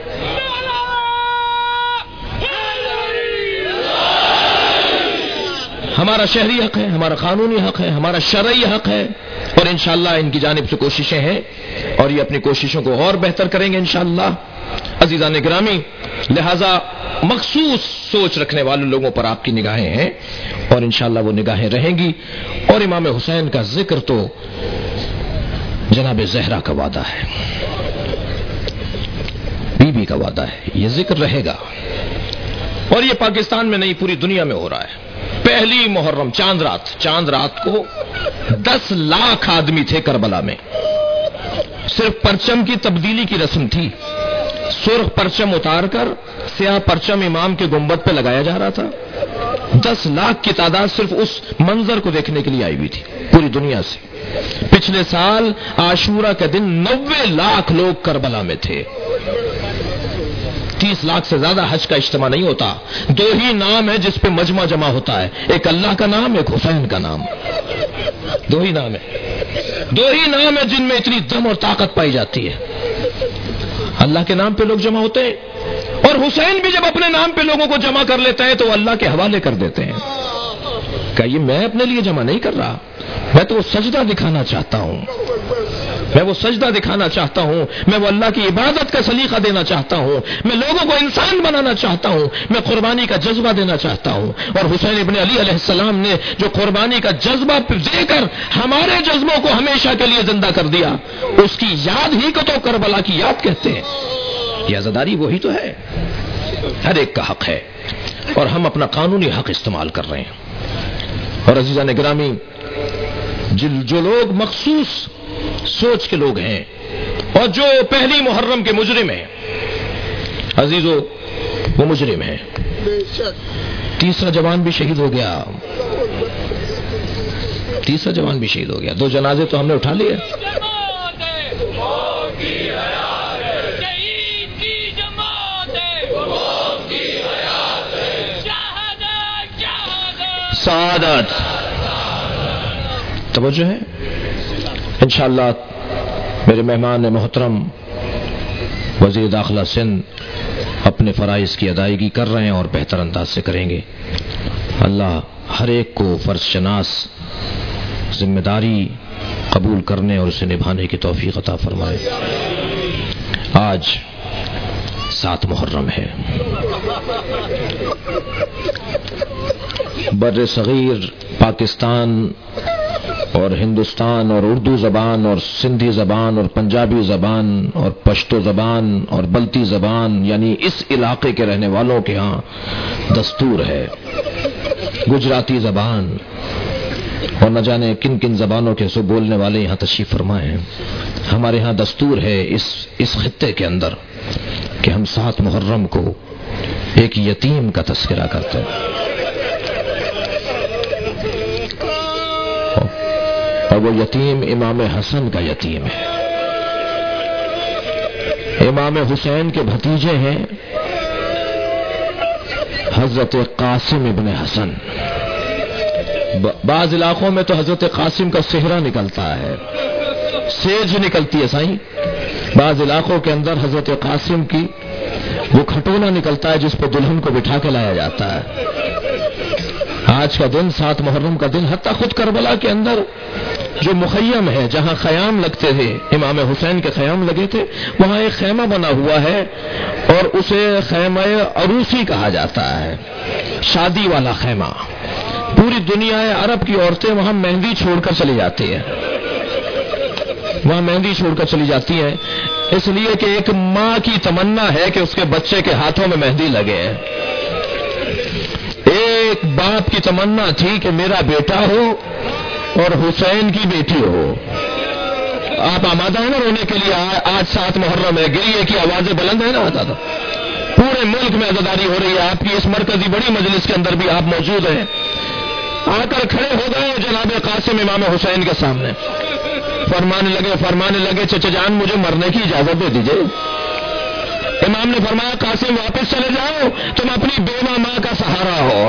ہمارا شہری حق ہے، ہمارا قانونی حق ہے، ہمارا شرعی حق ہے اور انشاءاللہ ان کی جانب سے کوششیں ہیں اور یہ اپنی کوششوں کو اور بہتر کریں گے انشاءاللہ. عزیزان گرامی، لہذا مخصوص سوچ رکھنے والے لوگوں پر آپ کی نگاہیں ہیں اور انشاءاللہ وہ نگاہیں رہیں گی. اور امام حسین کا ذکر تو جناب زہرا کا وعدہ ہے، بی بی کا وعدہ ہے، یہ ذکر رہے گا اور یہ پاکستان میں نہیں پوری دنیا میں ہو رہا ہے. پہلی محرم چاند رات چاند رات کو دس لاکھ آدمی تھے کربلا میں. صرف پرچم کی تبدیلی کی رسم تھی، سرخ پرچم اتار کر سیاہ پرچم امام کے گنبد پہ لگایا جا رہا تھا. دس لاکھ کی تعداد صرف اس منظر کو دیکھنے کے لیے آئی ہوئی تھی پوری دنیا سے. پچھلے سال عاشورہ کے دن نوے لاکھ لوگ کربلا میں تھے. تیس لاکھ سے زیادہ حج کا اجتماع نہیں ہوتا. دو ہی نام ہے جس پہ مجمع جمع ہوتا ہے، ایک اللہ کا نام، ایک حسین کا نام. دو ہی نام ہے دو ہی نام ہے جن میں اتنی دم اور طاقت پائی جاتی ہے. اللہ کے نام پہ لوگ جمع ہوتے ہیں اور حسین بھی جب اپنے نام پہ لوگوں کو جمع کر لیتے ہیں تو وہ اللہ کے حوالے کر دیتے ہیں. کہ یہ میں اپنے لیے جمع نہیں کر رہا، میں تو وہ سجدہ دکھانا چاہتا ہوں میں وہ سجدہ دکھانا چاہتا ہوں میں وہ اللہ کی عبادت کا سلیقہ دینا چاہتا ہوں، میں لوگوں کو انسان بنانا چاہتا ہوں، میں قربانی کا جذبہ دینا چاہتا ہوں. اور حسین ابن علی علیہ السلام نے جو قربانی کا جذبہ دے کر ہمارے جذبوں کو ہمیشہ کے لیے زندہ کر دیا، اس کی یاد ہی کو تو کربلا کی یاد کہتے ہیں. یہ عزاداری وہی تو ہے، ہر ایک کا حق ہے اور ہم اپنا قانونی حق استعمال کر رہے ہیں. اور عزیزان گرامی، جو لوگ مخصوص سوچ کے لوگ ہیں اور جو پہلی محرم کے مجرم ہیں عزیزو وہ مجرم ہیں. تیسرا جوان بھی شہید ہو گیا تیسرا جوان بھی شہید ہو گیا. دو جنازے تو ہم نے اٹھا لیے. سعادت توجہ ہے انشاءاللہ. میرے مہمان محترم وزیر داخلہ سندھ اپنے فرائض کی ادائیگی کر رہے ہیں اور بہتر انداز سے کریں گے. اللہ ہر ایک کو فرض شناس ذمہ داری قبول کرنے اور اسے نبھانے کی توفیق عطا فرمائے. آج سات محرم ہے. بر صغیر پاکستان اور ہندوستان اور اردو زبان اور سندھی زبان اور پنجابی زبان اور پشتو زبان اور بلتی زبان یعنی اس علاقے کے رہنے والوں کے ہاں دستور ہے. گجراتی زبان اور نہ جانے کن کن زبانوں کے سو بولنے والے یہاں تشریف فرمائے ہیں. ہمارے ہاں دستور ہے اس اس خطے کے اندر کہ ہم سات محرم کو ایک یتیم کا تذکرہ کرتے ہیں اور وہ یتیم امام حسن کا یتیم ہے. امام حسین کے بھتیجے ہیں حضرت قاسم ابن حسن. بعض علاقوں میں تو حضرت قاسم کا صحرا نکلتا ہے, سیج نکلتی ہے سائیں. بعض علاقوں کے اندر حضرت قاسم کی وہ کھٹولا نکلتا ہے جس پہ دلہن کو بٹھا کے لایا جاتا ہے. آج کا دن سات محرم کا دن حتیٰ خود کربلا کے اندر جو مخیم ہے جہاں خیام لگتے تھے, امام حسین کے خیام لگے تھے, وہاں ایک خیمہ بنا ہوا ہے اور اسے خیمہ عروسی کہا جاتا ہے, شادی والا خیمہ. پوری دنیا عرب کی عورتیں وہاں مہندی چھوڑ کر چلی جاتی ہیں وہاں مہندی چھوڑ کر چلی جاتی ہیں اس لیے کہ ایک ماں کی تمنا ہے کہ اس کے بچے کے ہاتھوں میں مہندی لگے. ایک باپ کی تمنا تھی کہ میرا بیٹا ہو اور حسین کی بیٹی ہو. آپ آمادہ ہیں نا رونے کے لیے؟ آج سات محرم ہے, گریے کی آوازیں بلند ہیں نا. آتا تھا پورے ملک میں عزاداری ہو رہی ہے. آپ کی اس مرکزی بڑی مجلس کے اندر بھی آپ موجود ہیں. آ کر کھڑے ہو گئے جناب قاسم امام حسین کے سامنے, فرمانے لگے فرمانے لگے چچا جان مجھے مرنے کی اجازت دے دیجئے. امام نے فرمایا قاسم واپس چلے جاؤ, تم اپنی بیوہ ماں کا سہارا ہو.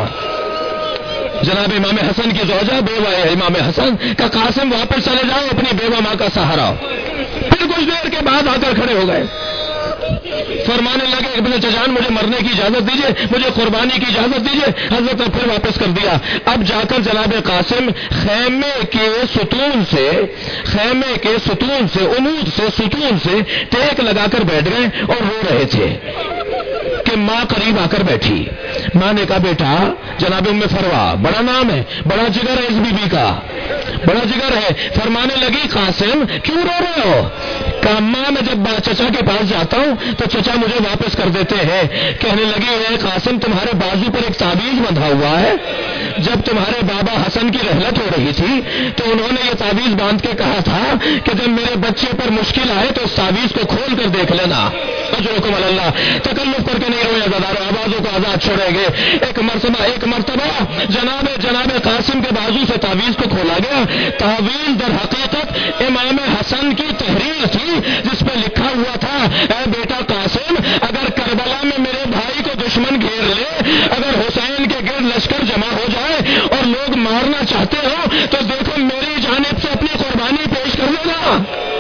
جناب امام حسن کی زوجہ بیوہ ہے امام حسن کا. قاسم واپس چلے جاؤ, اپنی بیوہ ماں کا سہارا ہو. پھر کچھ دیر کے بعد آ کر کھڑے ہو گئے, فرمانے لگے ابن چچان مجھے مرنے کی اجازت دیجئے, مجھے قربانی کی اجازت دیجئے. حضرت نے پھر واپس کر دیا. اب جا کر جناب قاسم خیمے کے ستون سے خیمے کے ستون سے عمود سے ستون سے ٹیک لگا کر بیٹھ گئے اور رو رہے تھے کہ ماں قریب آ کر بیٹھی. ماں نے کہا بیٹا, جناب ام فروا بڑا نام ہے, بڑا جگر ہے اس بی بی کا, بڑا جگر ہے. فرمانے لگی قاسم کیوں رو رہے ہو؟ کہا ماں میں جب چچا کے پاس جاتا ہوں تو چچا مجھے واپس کر دیتے ہیں. کہنے لگی اے قاسم تمہارے بازو پر ایک تعویذ بندھا ہوا ہے. جب تمہارے بابا حسن کی رحلت ہو رہی تھی تو انہوں نے یہ تعویذ باندھ کے کہا تھا کہ جب میرے بچے پر مشکل آئے تو اس تعویذ کو کھول کر دیکھ لینا. اجرکم اللہ. تکلف کر کے نہیں روئے عزادارو, آوازوں کو آزاد چھوڑیں گے. ایک مرتبہ ایک مرتبہ جناب جناب قاسم کے بازو سے تعویذ کو کھولا گیا. تعویذ در حقیقت امام حسن کی تحریر تھی جس پہ لکھا ہوا تھا اے بیٹا قاسم, اگر کربلا میں میرے بھائی کو دشمن گھیر لے, اگر حسین کے گرد لشکر جمع ہو جائے اور لوگ مارنا چاہتے ہو تو دیکھو میری جانب سے اپنی قربانی پیش کر لینا.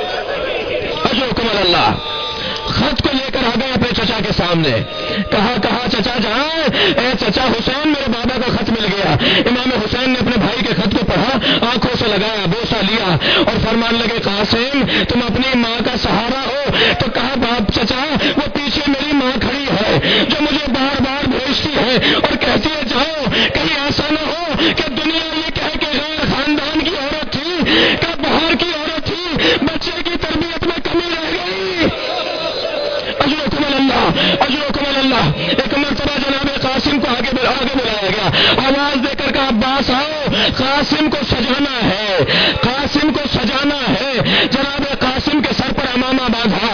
اجرکم اللہ. خط کو لے کر آ گئے اپنے چچا کے سامنے. کہا کہا چچا جان, اے چچا حسین میرے بابا کا خط مل گیا. امام حسین نے اپنے بھائی کے خط کو پڑھا, آنکھوں سے لگایا, بوسہ لیا اور فرمان لگے قاسم تم اپنی ماں کا سہارا ہو. تو کہا باپ چچا وہ پیچھے میری ماں کھڑی ہے جو مجھے بار بار بھیجتی ہے اور کہتی ہے جاؤ, کہیں ایسا نہ ہو کہ دنیا یہ کہے کہ غیر خاندان کی عورت تھی, کہ باہر کی عورت تھی, بچے کی تربیت میں کمی رہ گئی. اجرکم اللہ اجرکم اللہ. ایک مرتبہ جناب قاسم کو آگے آگے بلایا گیا, آواز دے کر کہا عباس آؤ, قاسم کو سجانا ہے, قاسم کو سجانا ہے. جناب قاسم کے سر پر امامہ باندھا,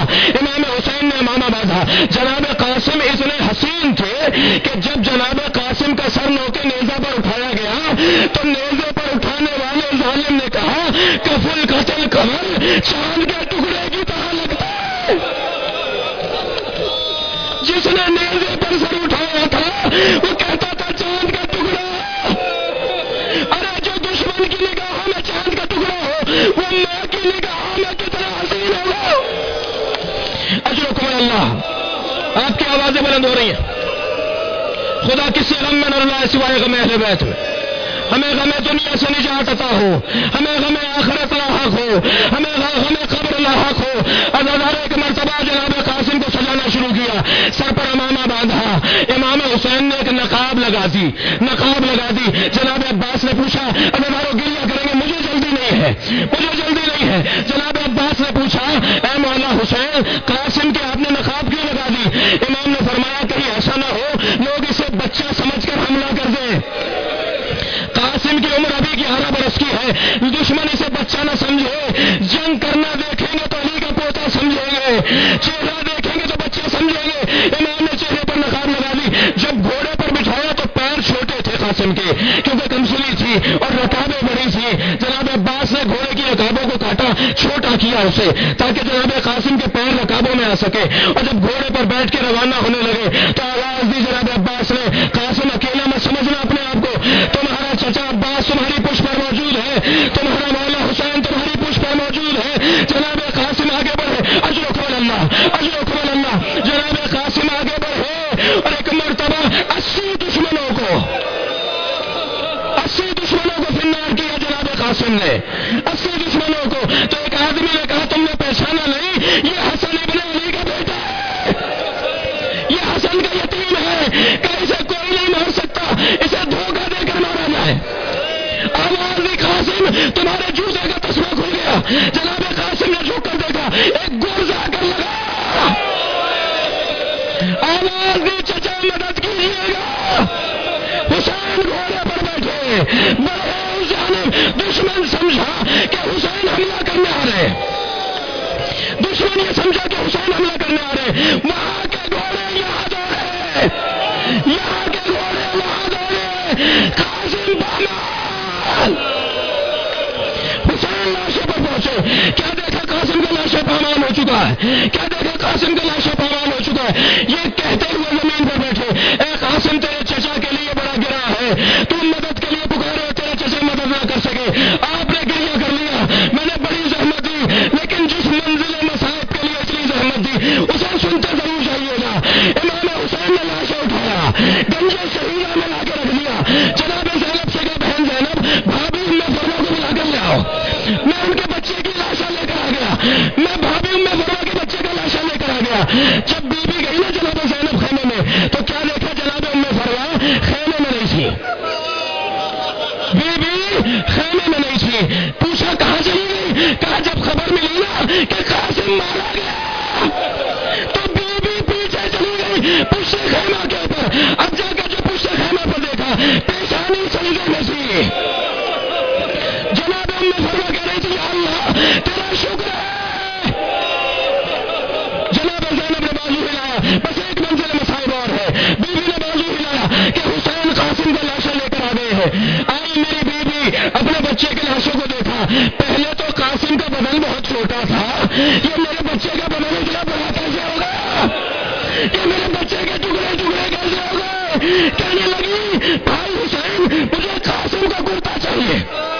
جناب قاسم اتنے حسین تھے کہ جب جناب قاسم کا سر نو کے نیزہ پر اٹھایا گیا تو نیزے پر اٹھانے والے ظالم نے کہا کفل قتل قمر چاند کے ٹکڑے کی طرح لگتا ہے. جس نے نیزے پر سر اٹھایا تھا وہ کہتا تھا چاند کا ٹکڑا. ارے جو دشمن کی نگاہوں میں چاند کا ٹکڑا ہو وہ ماں کی نگاہوں میں کتنا حسین ہوگا. اجرکم اللہ. آپ کی آوازیں بلند ہو رہی ہیں. خدا کسی غم میں نہ رلائے سوائے غم اہل بیت میں. ہمیں غم دنیا سے نجات عطا ہو, ہمیں غم آخرت لاحق ہو, ہمیں غم قبر لاحق ہو. عزادار ایک مرتبہ جناب قاسم کو سجانا شروع کیا, سر پر امامہ باندھا. امام حسین نے ایک نقاب لگا دی نقاب لگا دی جناب عباس نے پوچھا عزادارو گریہ کریں گے؟ مجھے جلدی نہیں ہے مجھے جلدی نہیں ہے. جناب عباس نے پوچھا اے مولا حسین قاسم کے آپ نے نقاب کیوں لگا دی؟ امام نے فرمایا کہیں ایسا نہ ہو لوگ اسے بچہ سمجھ کر حملہ کر دیں. قاسم کی عمر ابھی گیارہ برس کی ہے, دشمن اسے بچہ نہ سمجھے. جنگ کرنا دیکھیں گے تو علی کا پوتا سمجھیں گے, چہرہ دیکھیں گے تو بچہ سمجھیں گے. امام نے چہرے پر نقاب لگا دی. جب گھوڑے پر بٹھایا تو پیر چھوٹے تھے قاسم کے کیونکہ کمزوری تھی اور رکابیں بڑی تھی. جناب عباس نے گھوڑے کی رکابوں کو کاٹا, چھوٹا کیا اسے تاکہ جناب قاسم کے پیر رکابوں میں آ سکے. اور جب گھوڑے پر بیٹھ کے روانہ ہونے لگے تو آواز دی جناب عباس نے قاسم اکیلا مت سمجھنا اپنے آپ کو, تمہارا چچا عباس تمہاری پشت پر موجود ہے, تمہارا مولا حسین تمہاری پشت پر موجود ہے. جناب قاسم آگے بڑھے. اجرکم اللہ اجرکم اللہ. جناب قاسم آگے بڑھے اور ایک مرتبہ اسی دشمنوں کو اسی دشمنوں کو فنار کیا جناب قاسم نے, اسی دشمنوں کو. تو ایک آدمی نے کہا تم نے پہچانا نہیں, یہ حسن ابن علی کا بیٹا ہے, یہ حسن کا یتیم ہے, کہ اسے کوئی نہیں مار سکتا, اسے دھوکہ دے کر مارا جائے. آواز دی قاسم تمہارے جوتے کا تسمہ کھل گیا. جناب قاسم نے جھک کر دیکھا, ایک گرز آ کر لگا. آواز دی چچا مدد کیجیے گا. حسین گھوڑے پر بیٹھے بڑے جانب. دشمن سمجھا کہ حسین حملہ کرنے آ رہے, دشمن یہ سمجھا کہ حسین حملہ کرنے آ رہے. وہاں کے گھوڑے یہاں دوڑے, یہاں کے گھوڑے وہاں دوڑے. قاسم پامال حسین لاشوں پر پہنچے. کیا دیکھا قاسم کا لاشا پامال ہو چکا ہے, کیا دیکھا قاسم کا لاشا پامال ہو چکا ہے. یہ کہتے ہوئے زمین پر بیٹھے اے قاسم تیرے چچا کے لیے بڑا گرا ہے, تم مدد کے لیے پکارے, تیرے چچا مدد نہ کر سکے. آپ نے گریہ کر لیا, میں نے بڑی زحمت دی, لیکن جس منزل مصائب کے لیے اتنی زحمت دی اسے سنتے ضرور چاہیے گا. امام حسین نے لاشا اٹھایا, گنج شہیدہ میں لا کے رکھ دیا. جناب زینب سے کہا بہن زینب بھابھی ام فرما کو بلا کر لے آؤ. میں ان کے بچے کی لاشا لے کر آ گیا, میں بھابھی ام فرما کے بچے کا لاشا لے کر آ گیا. جب بی بی گئی نا جناب زینب خیمے میں تو کیا دیکھا جناب ام فرما خیمے میں نہیں تھی, بی بی خیمے میں نہیں تھی. پوچھا کہاں چلی گئی؟ کہا جب خبر ملی نا کہ قاسم مارا گیا تو بی بی پیچھے چلی گئی پشت خیمہ کے اوپر. اب جا کے جو پشت خیمہ پر دیکھا پیشانی سجدے میں تھی. جناب ام فرما کہہ رہی تھی یا اللہ تیرا شکر ہے. جناب زینب نے بازو ہلایا, بس ایک منزل مصائب اور ہے. بی بی نے بازو ہلایا کہ حسین قاسم کا لاشا لے کر آ گئے ہیں. آئی میری بی بی اپنے بچے کے لاشوں کو دیکھا. پہلے تو قاسم کا بدن بہت چھوٹا تھا, یہ میرے بچے کا بدن اتنا بڑا کیسے ہوگا, یہ میرے بچے کے ٹکڑے ٹکڑے کیسے ہو گئے. کہنے لگی بھائی حسین مجھے قاسم کا کرتا چاہیے.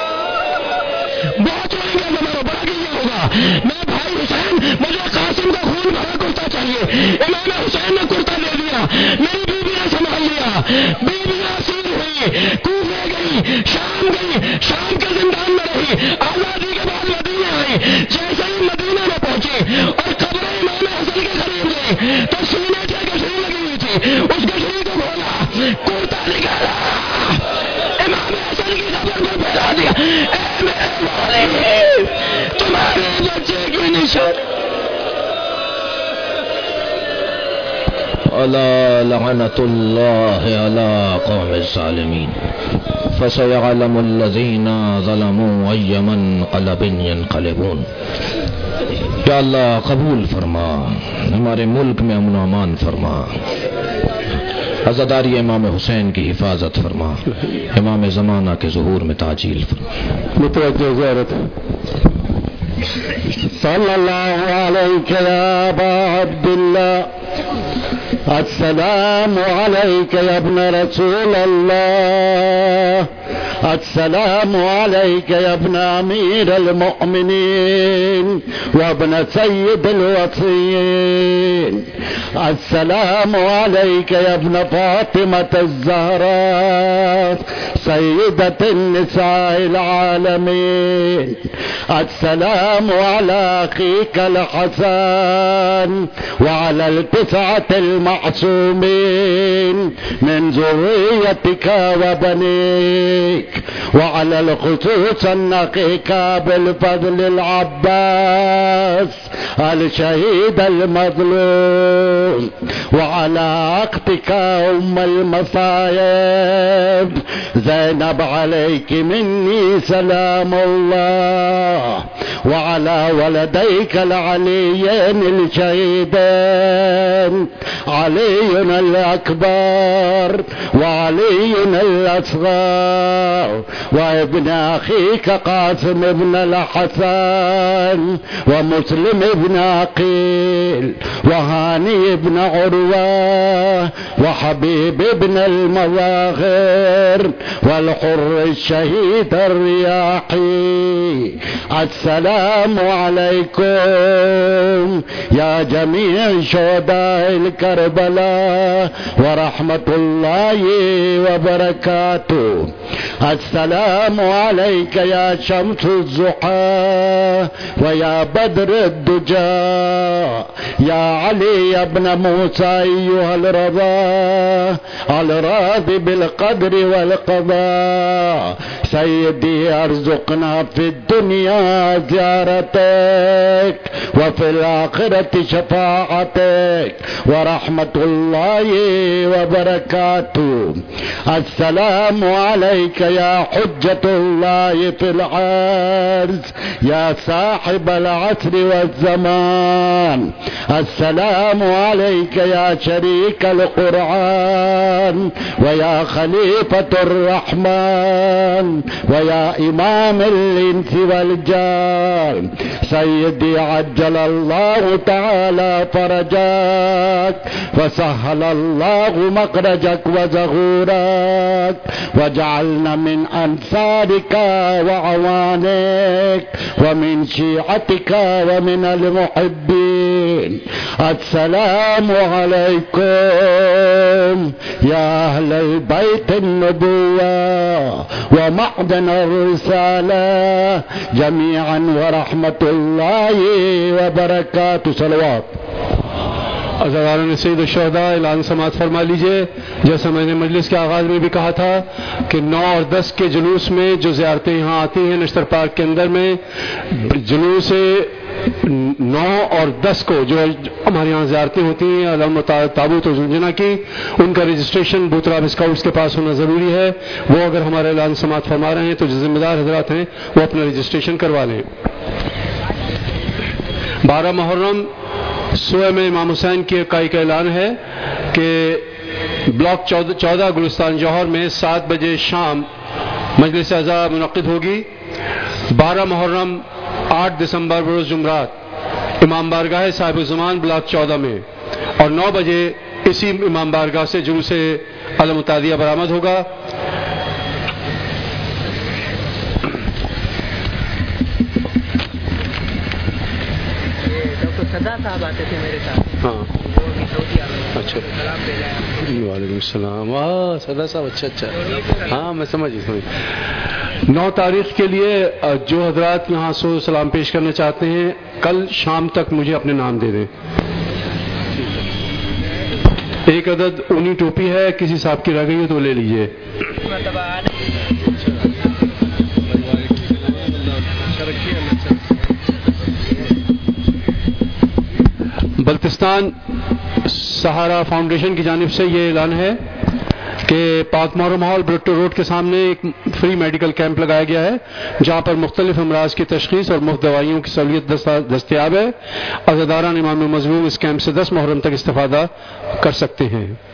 بہت روئیں گے زمانہ, بڑا گیا ہوگا. میں بھائی حسین مجھے قاسم کا خون بھرا کرتا چاہیے. امام حسین نے کرتا دے دیا. میری بیوی نے سنبھال لیا. بیوی اسیر ہوئی, کوفے گئی, شام گئی, شام کے زندان میں رہی. آزادی کے بعد مدینے آئی. جیسے ہی مدینے میں پہنچی اور قبر امام حسن کے قریب گئی تو سینے سے گٹھڑی لگی ہوئی تھی. اس گٹھڑی کو کھولا, کرتا نکالا, امام حسن کی قبر پر پھیلا دیا. اے میرے مولا تمہارے بچے کی نشان. ألا لعنة الله على قوم الظالمين فسيعلم الذين ظلموا أي منقلب ينقلبون. یا اللہ قبول فرما، ہمارے ملک میں امن و امان فرما، عزاداری امام حسین کی حفاظت فرما، امام زمانہ کے ظہور میں تعجیل فرما. متوجہ زیارت صلی اللہ علیہ یا ابا عبداللہ السلام علیک یا ابن رسول اللہ السلام علیک یا ابن امیر المؤمنین وابن سید الوصیین السلام علیک یا ابن فاطمة الزہراء سیدة النساء العالمین السلام علی اخیک الحسن وعلى التسعة المعصومين من ذريتك وبنيك وعلى الخصوص النقيك بالفضل العباس الشهيد المظلوم وعلى أختك أم المصائب زينب عليك مني سلام الله وعلى ولديك العليين الشهيدين علي الأكبر وعلي الأصغر وابن أخيك قاسم بن الحسن ومسلم بن عقيل وهاني بن عروة وحبيب بن المظاهر والحر الشهيد الرياحي السلام عليكم يا جميع شهداء الكربلاء ورحمة الله وبركاته. السلام عليك يا شمس الضحى ويا بدر الدجى يا علي يا ابن موسى أيها الرضا الراضي بالقدر والقضاء سيدي ارزقنا في الدنيا زيارتك وفي الآخرة شفاعتك ورحمة الله وبركاته. السلام عليك يا حجة الله في العرض يا صاحب العصر والزمان. السلام عليك يا شريك القرآن ويا خليفة الرحمن ويا إمام الإنس والجان سيدي عجل الله تعالى فرجك وسهل الله مخرجك وزغورك وجعلنا من أنصارك وعوانك ومن شيعتك ومن المحبين. السلام عليكم يا أهل البيت النبوة ومعدن الرسالة جميعا ورحمة الله وبركاته. صلوات. عزاداران سید الشہداء اعلان سماعت فرما لیجئے. جیسا میں نے مجلس کے آغاز میں بھی کہا تھا کہ نو اور دس کے جلوس میں جو زیارتیں یہاں آتی ہیں نشتر پارک کے اندر میں، جلوس نو اور دس کو جو ہمارے یہاں زیارتیں ہوتی ہیں علم تابوت و زنجنا کی، ان کا رجسٹریشن بوتراب اسکاؤٹس کے پاس ہونا ضروری ہے. وہ اگر ہمارے اعلان سماعت فرما رہے ہیں تو جو ذمہ دار حضرات ہیں وہ اپنا رجسٹریشن کروا لیں. بارہ محرم صبح میں امام حسین کی اکائی کا اعلان ہے کہ بلاک چودہ, چودہ گلستان جوہر میں سات بجے شام مجلس عزا منعقد ہوگی. بارہ محرم آٹھ دسمبر بروز جمعرات امام بارگاہ صاحب الزمان بلاک چودہ میں، اور نو بجے اسی امام بارگاہ سے جلوس علم التعزیہ برآمد ہوگا. صدا صاحب آتے تھے میرے ساتھ. ہاں اچھا، وعلیکم السلام. واہ صدا صاحب، اچھا اچھا ہاں میں سمجھ سمجھ نو تاریخ کے لیے جو حضرات یہاں سو سلام پیش کرنا چاہتے ہیں کل شام تک مجھے اپنے نام دے دیں. ایک عدد اونی ٹوپی ہے، کسی صاحب کی رہ گئی ہو تو لے لیجئے. بلتستان سہارا فاؤنڈیشن کی جانب سے یہ اعلان ہے کہ پاک محرم ہال بھٹو روڈ کے سامنے ایک فری میڈیکل کیمپ لگایا گیا ہے جہاں پر مختلف امراض کی تشخیص اور مفت دوائیوں کی سہولت دستیاب ہے. عزاداران امام مظلوم اس کیمپ سے دس محرم تک استفادہ کر سکتے ہیں.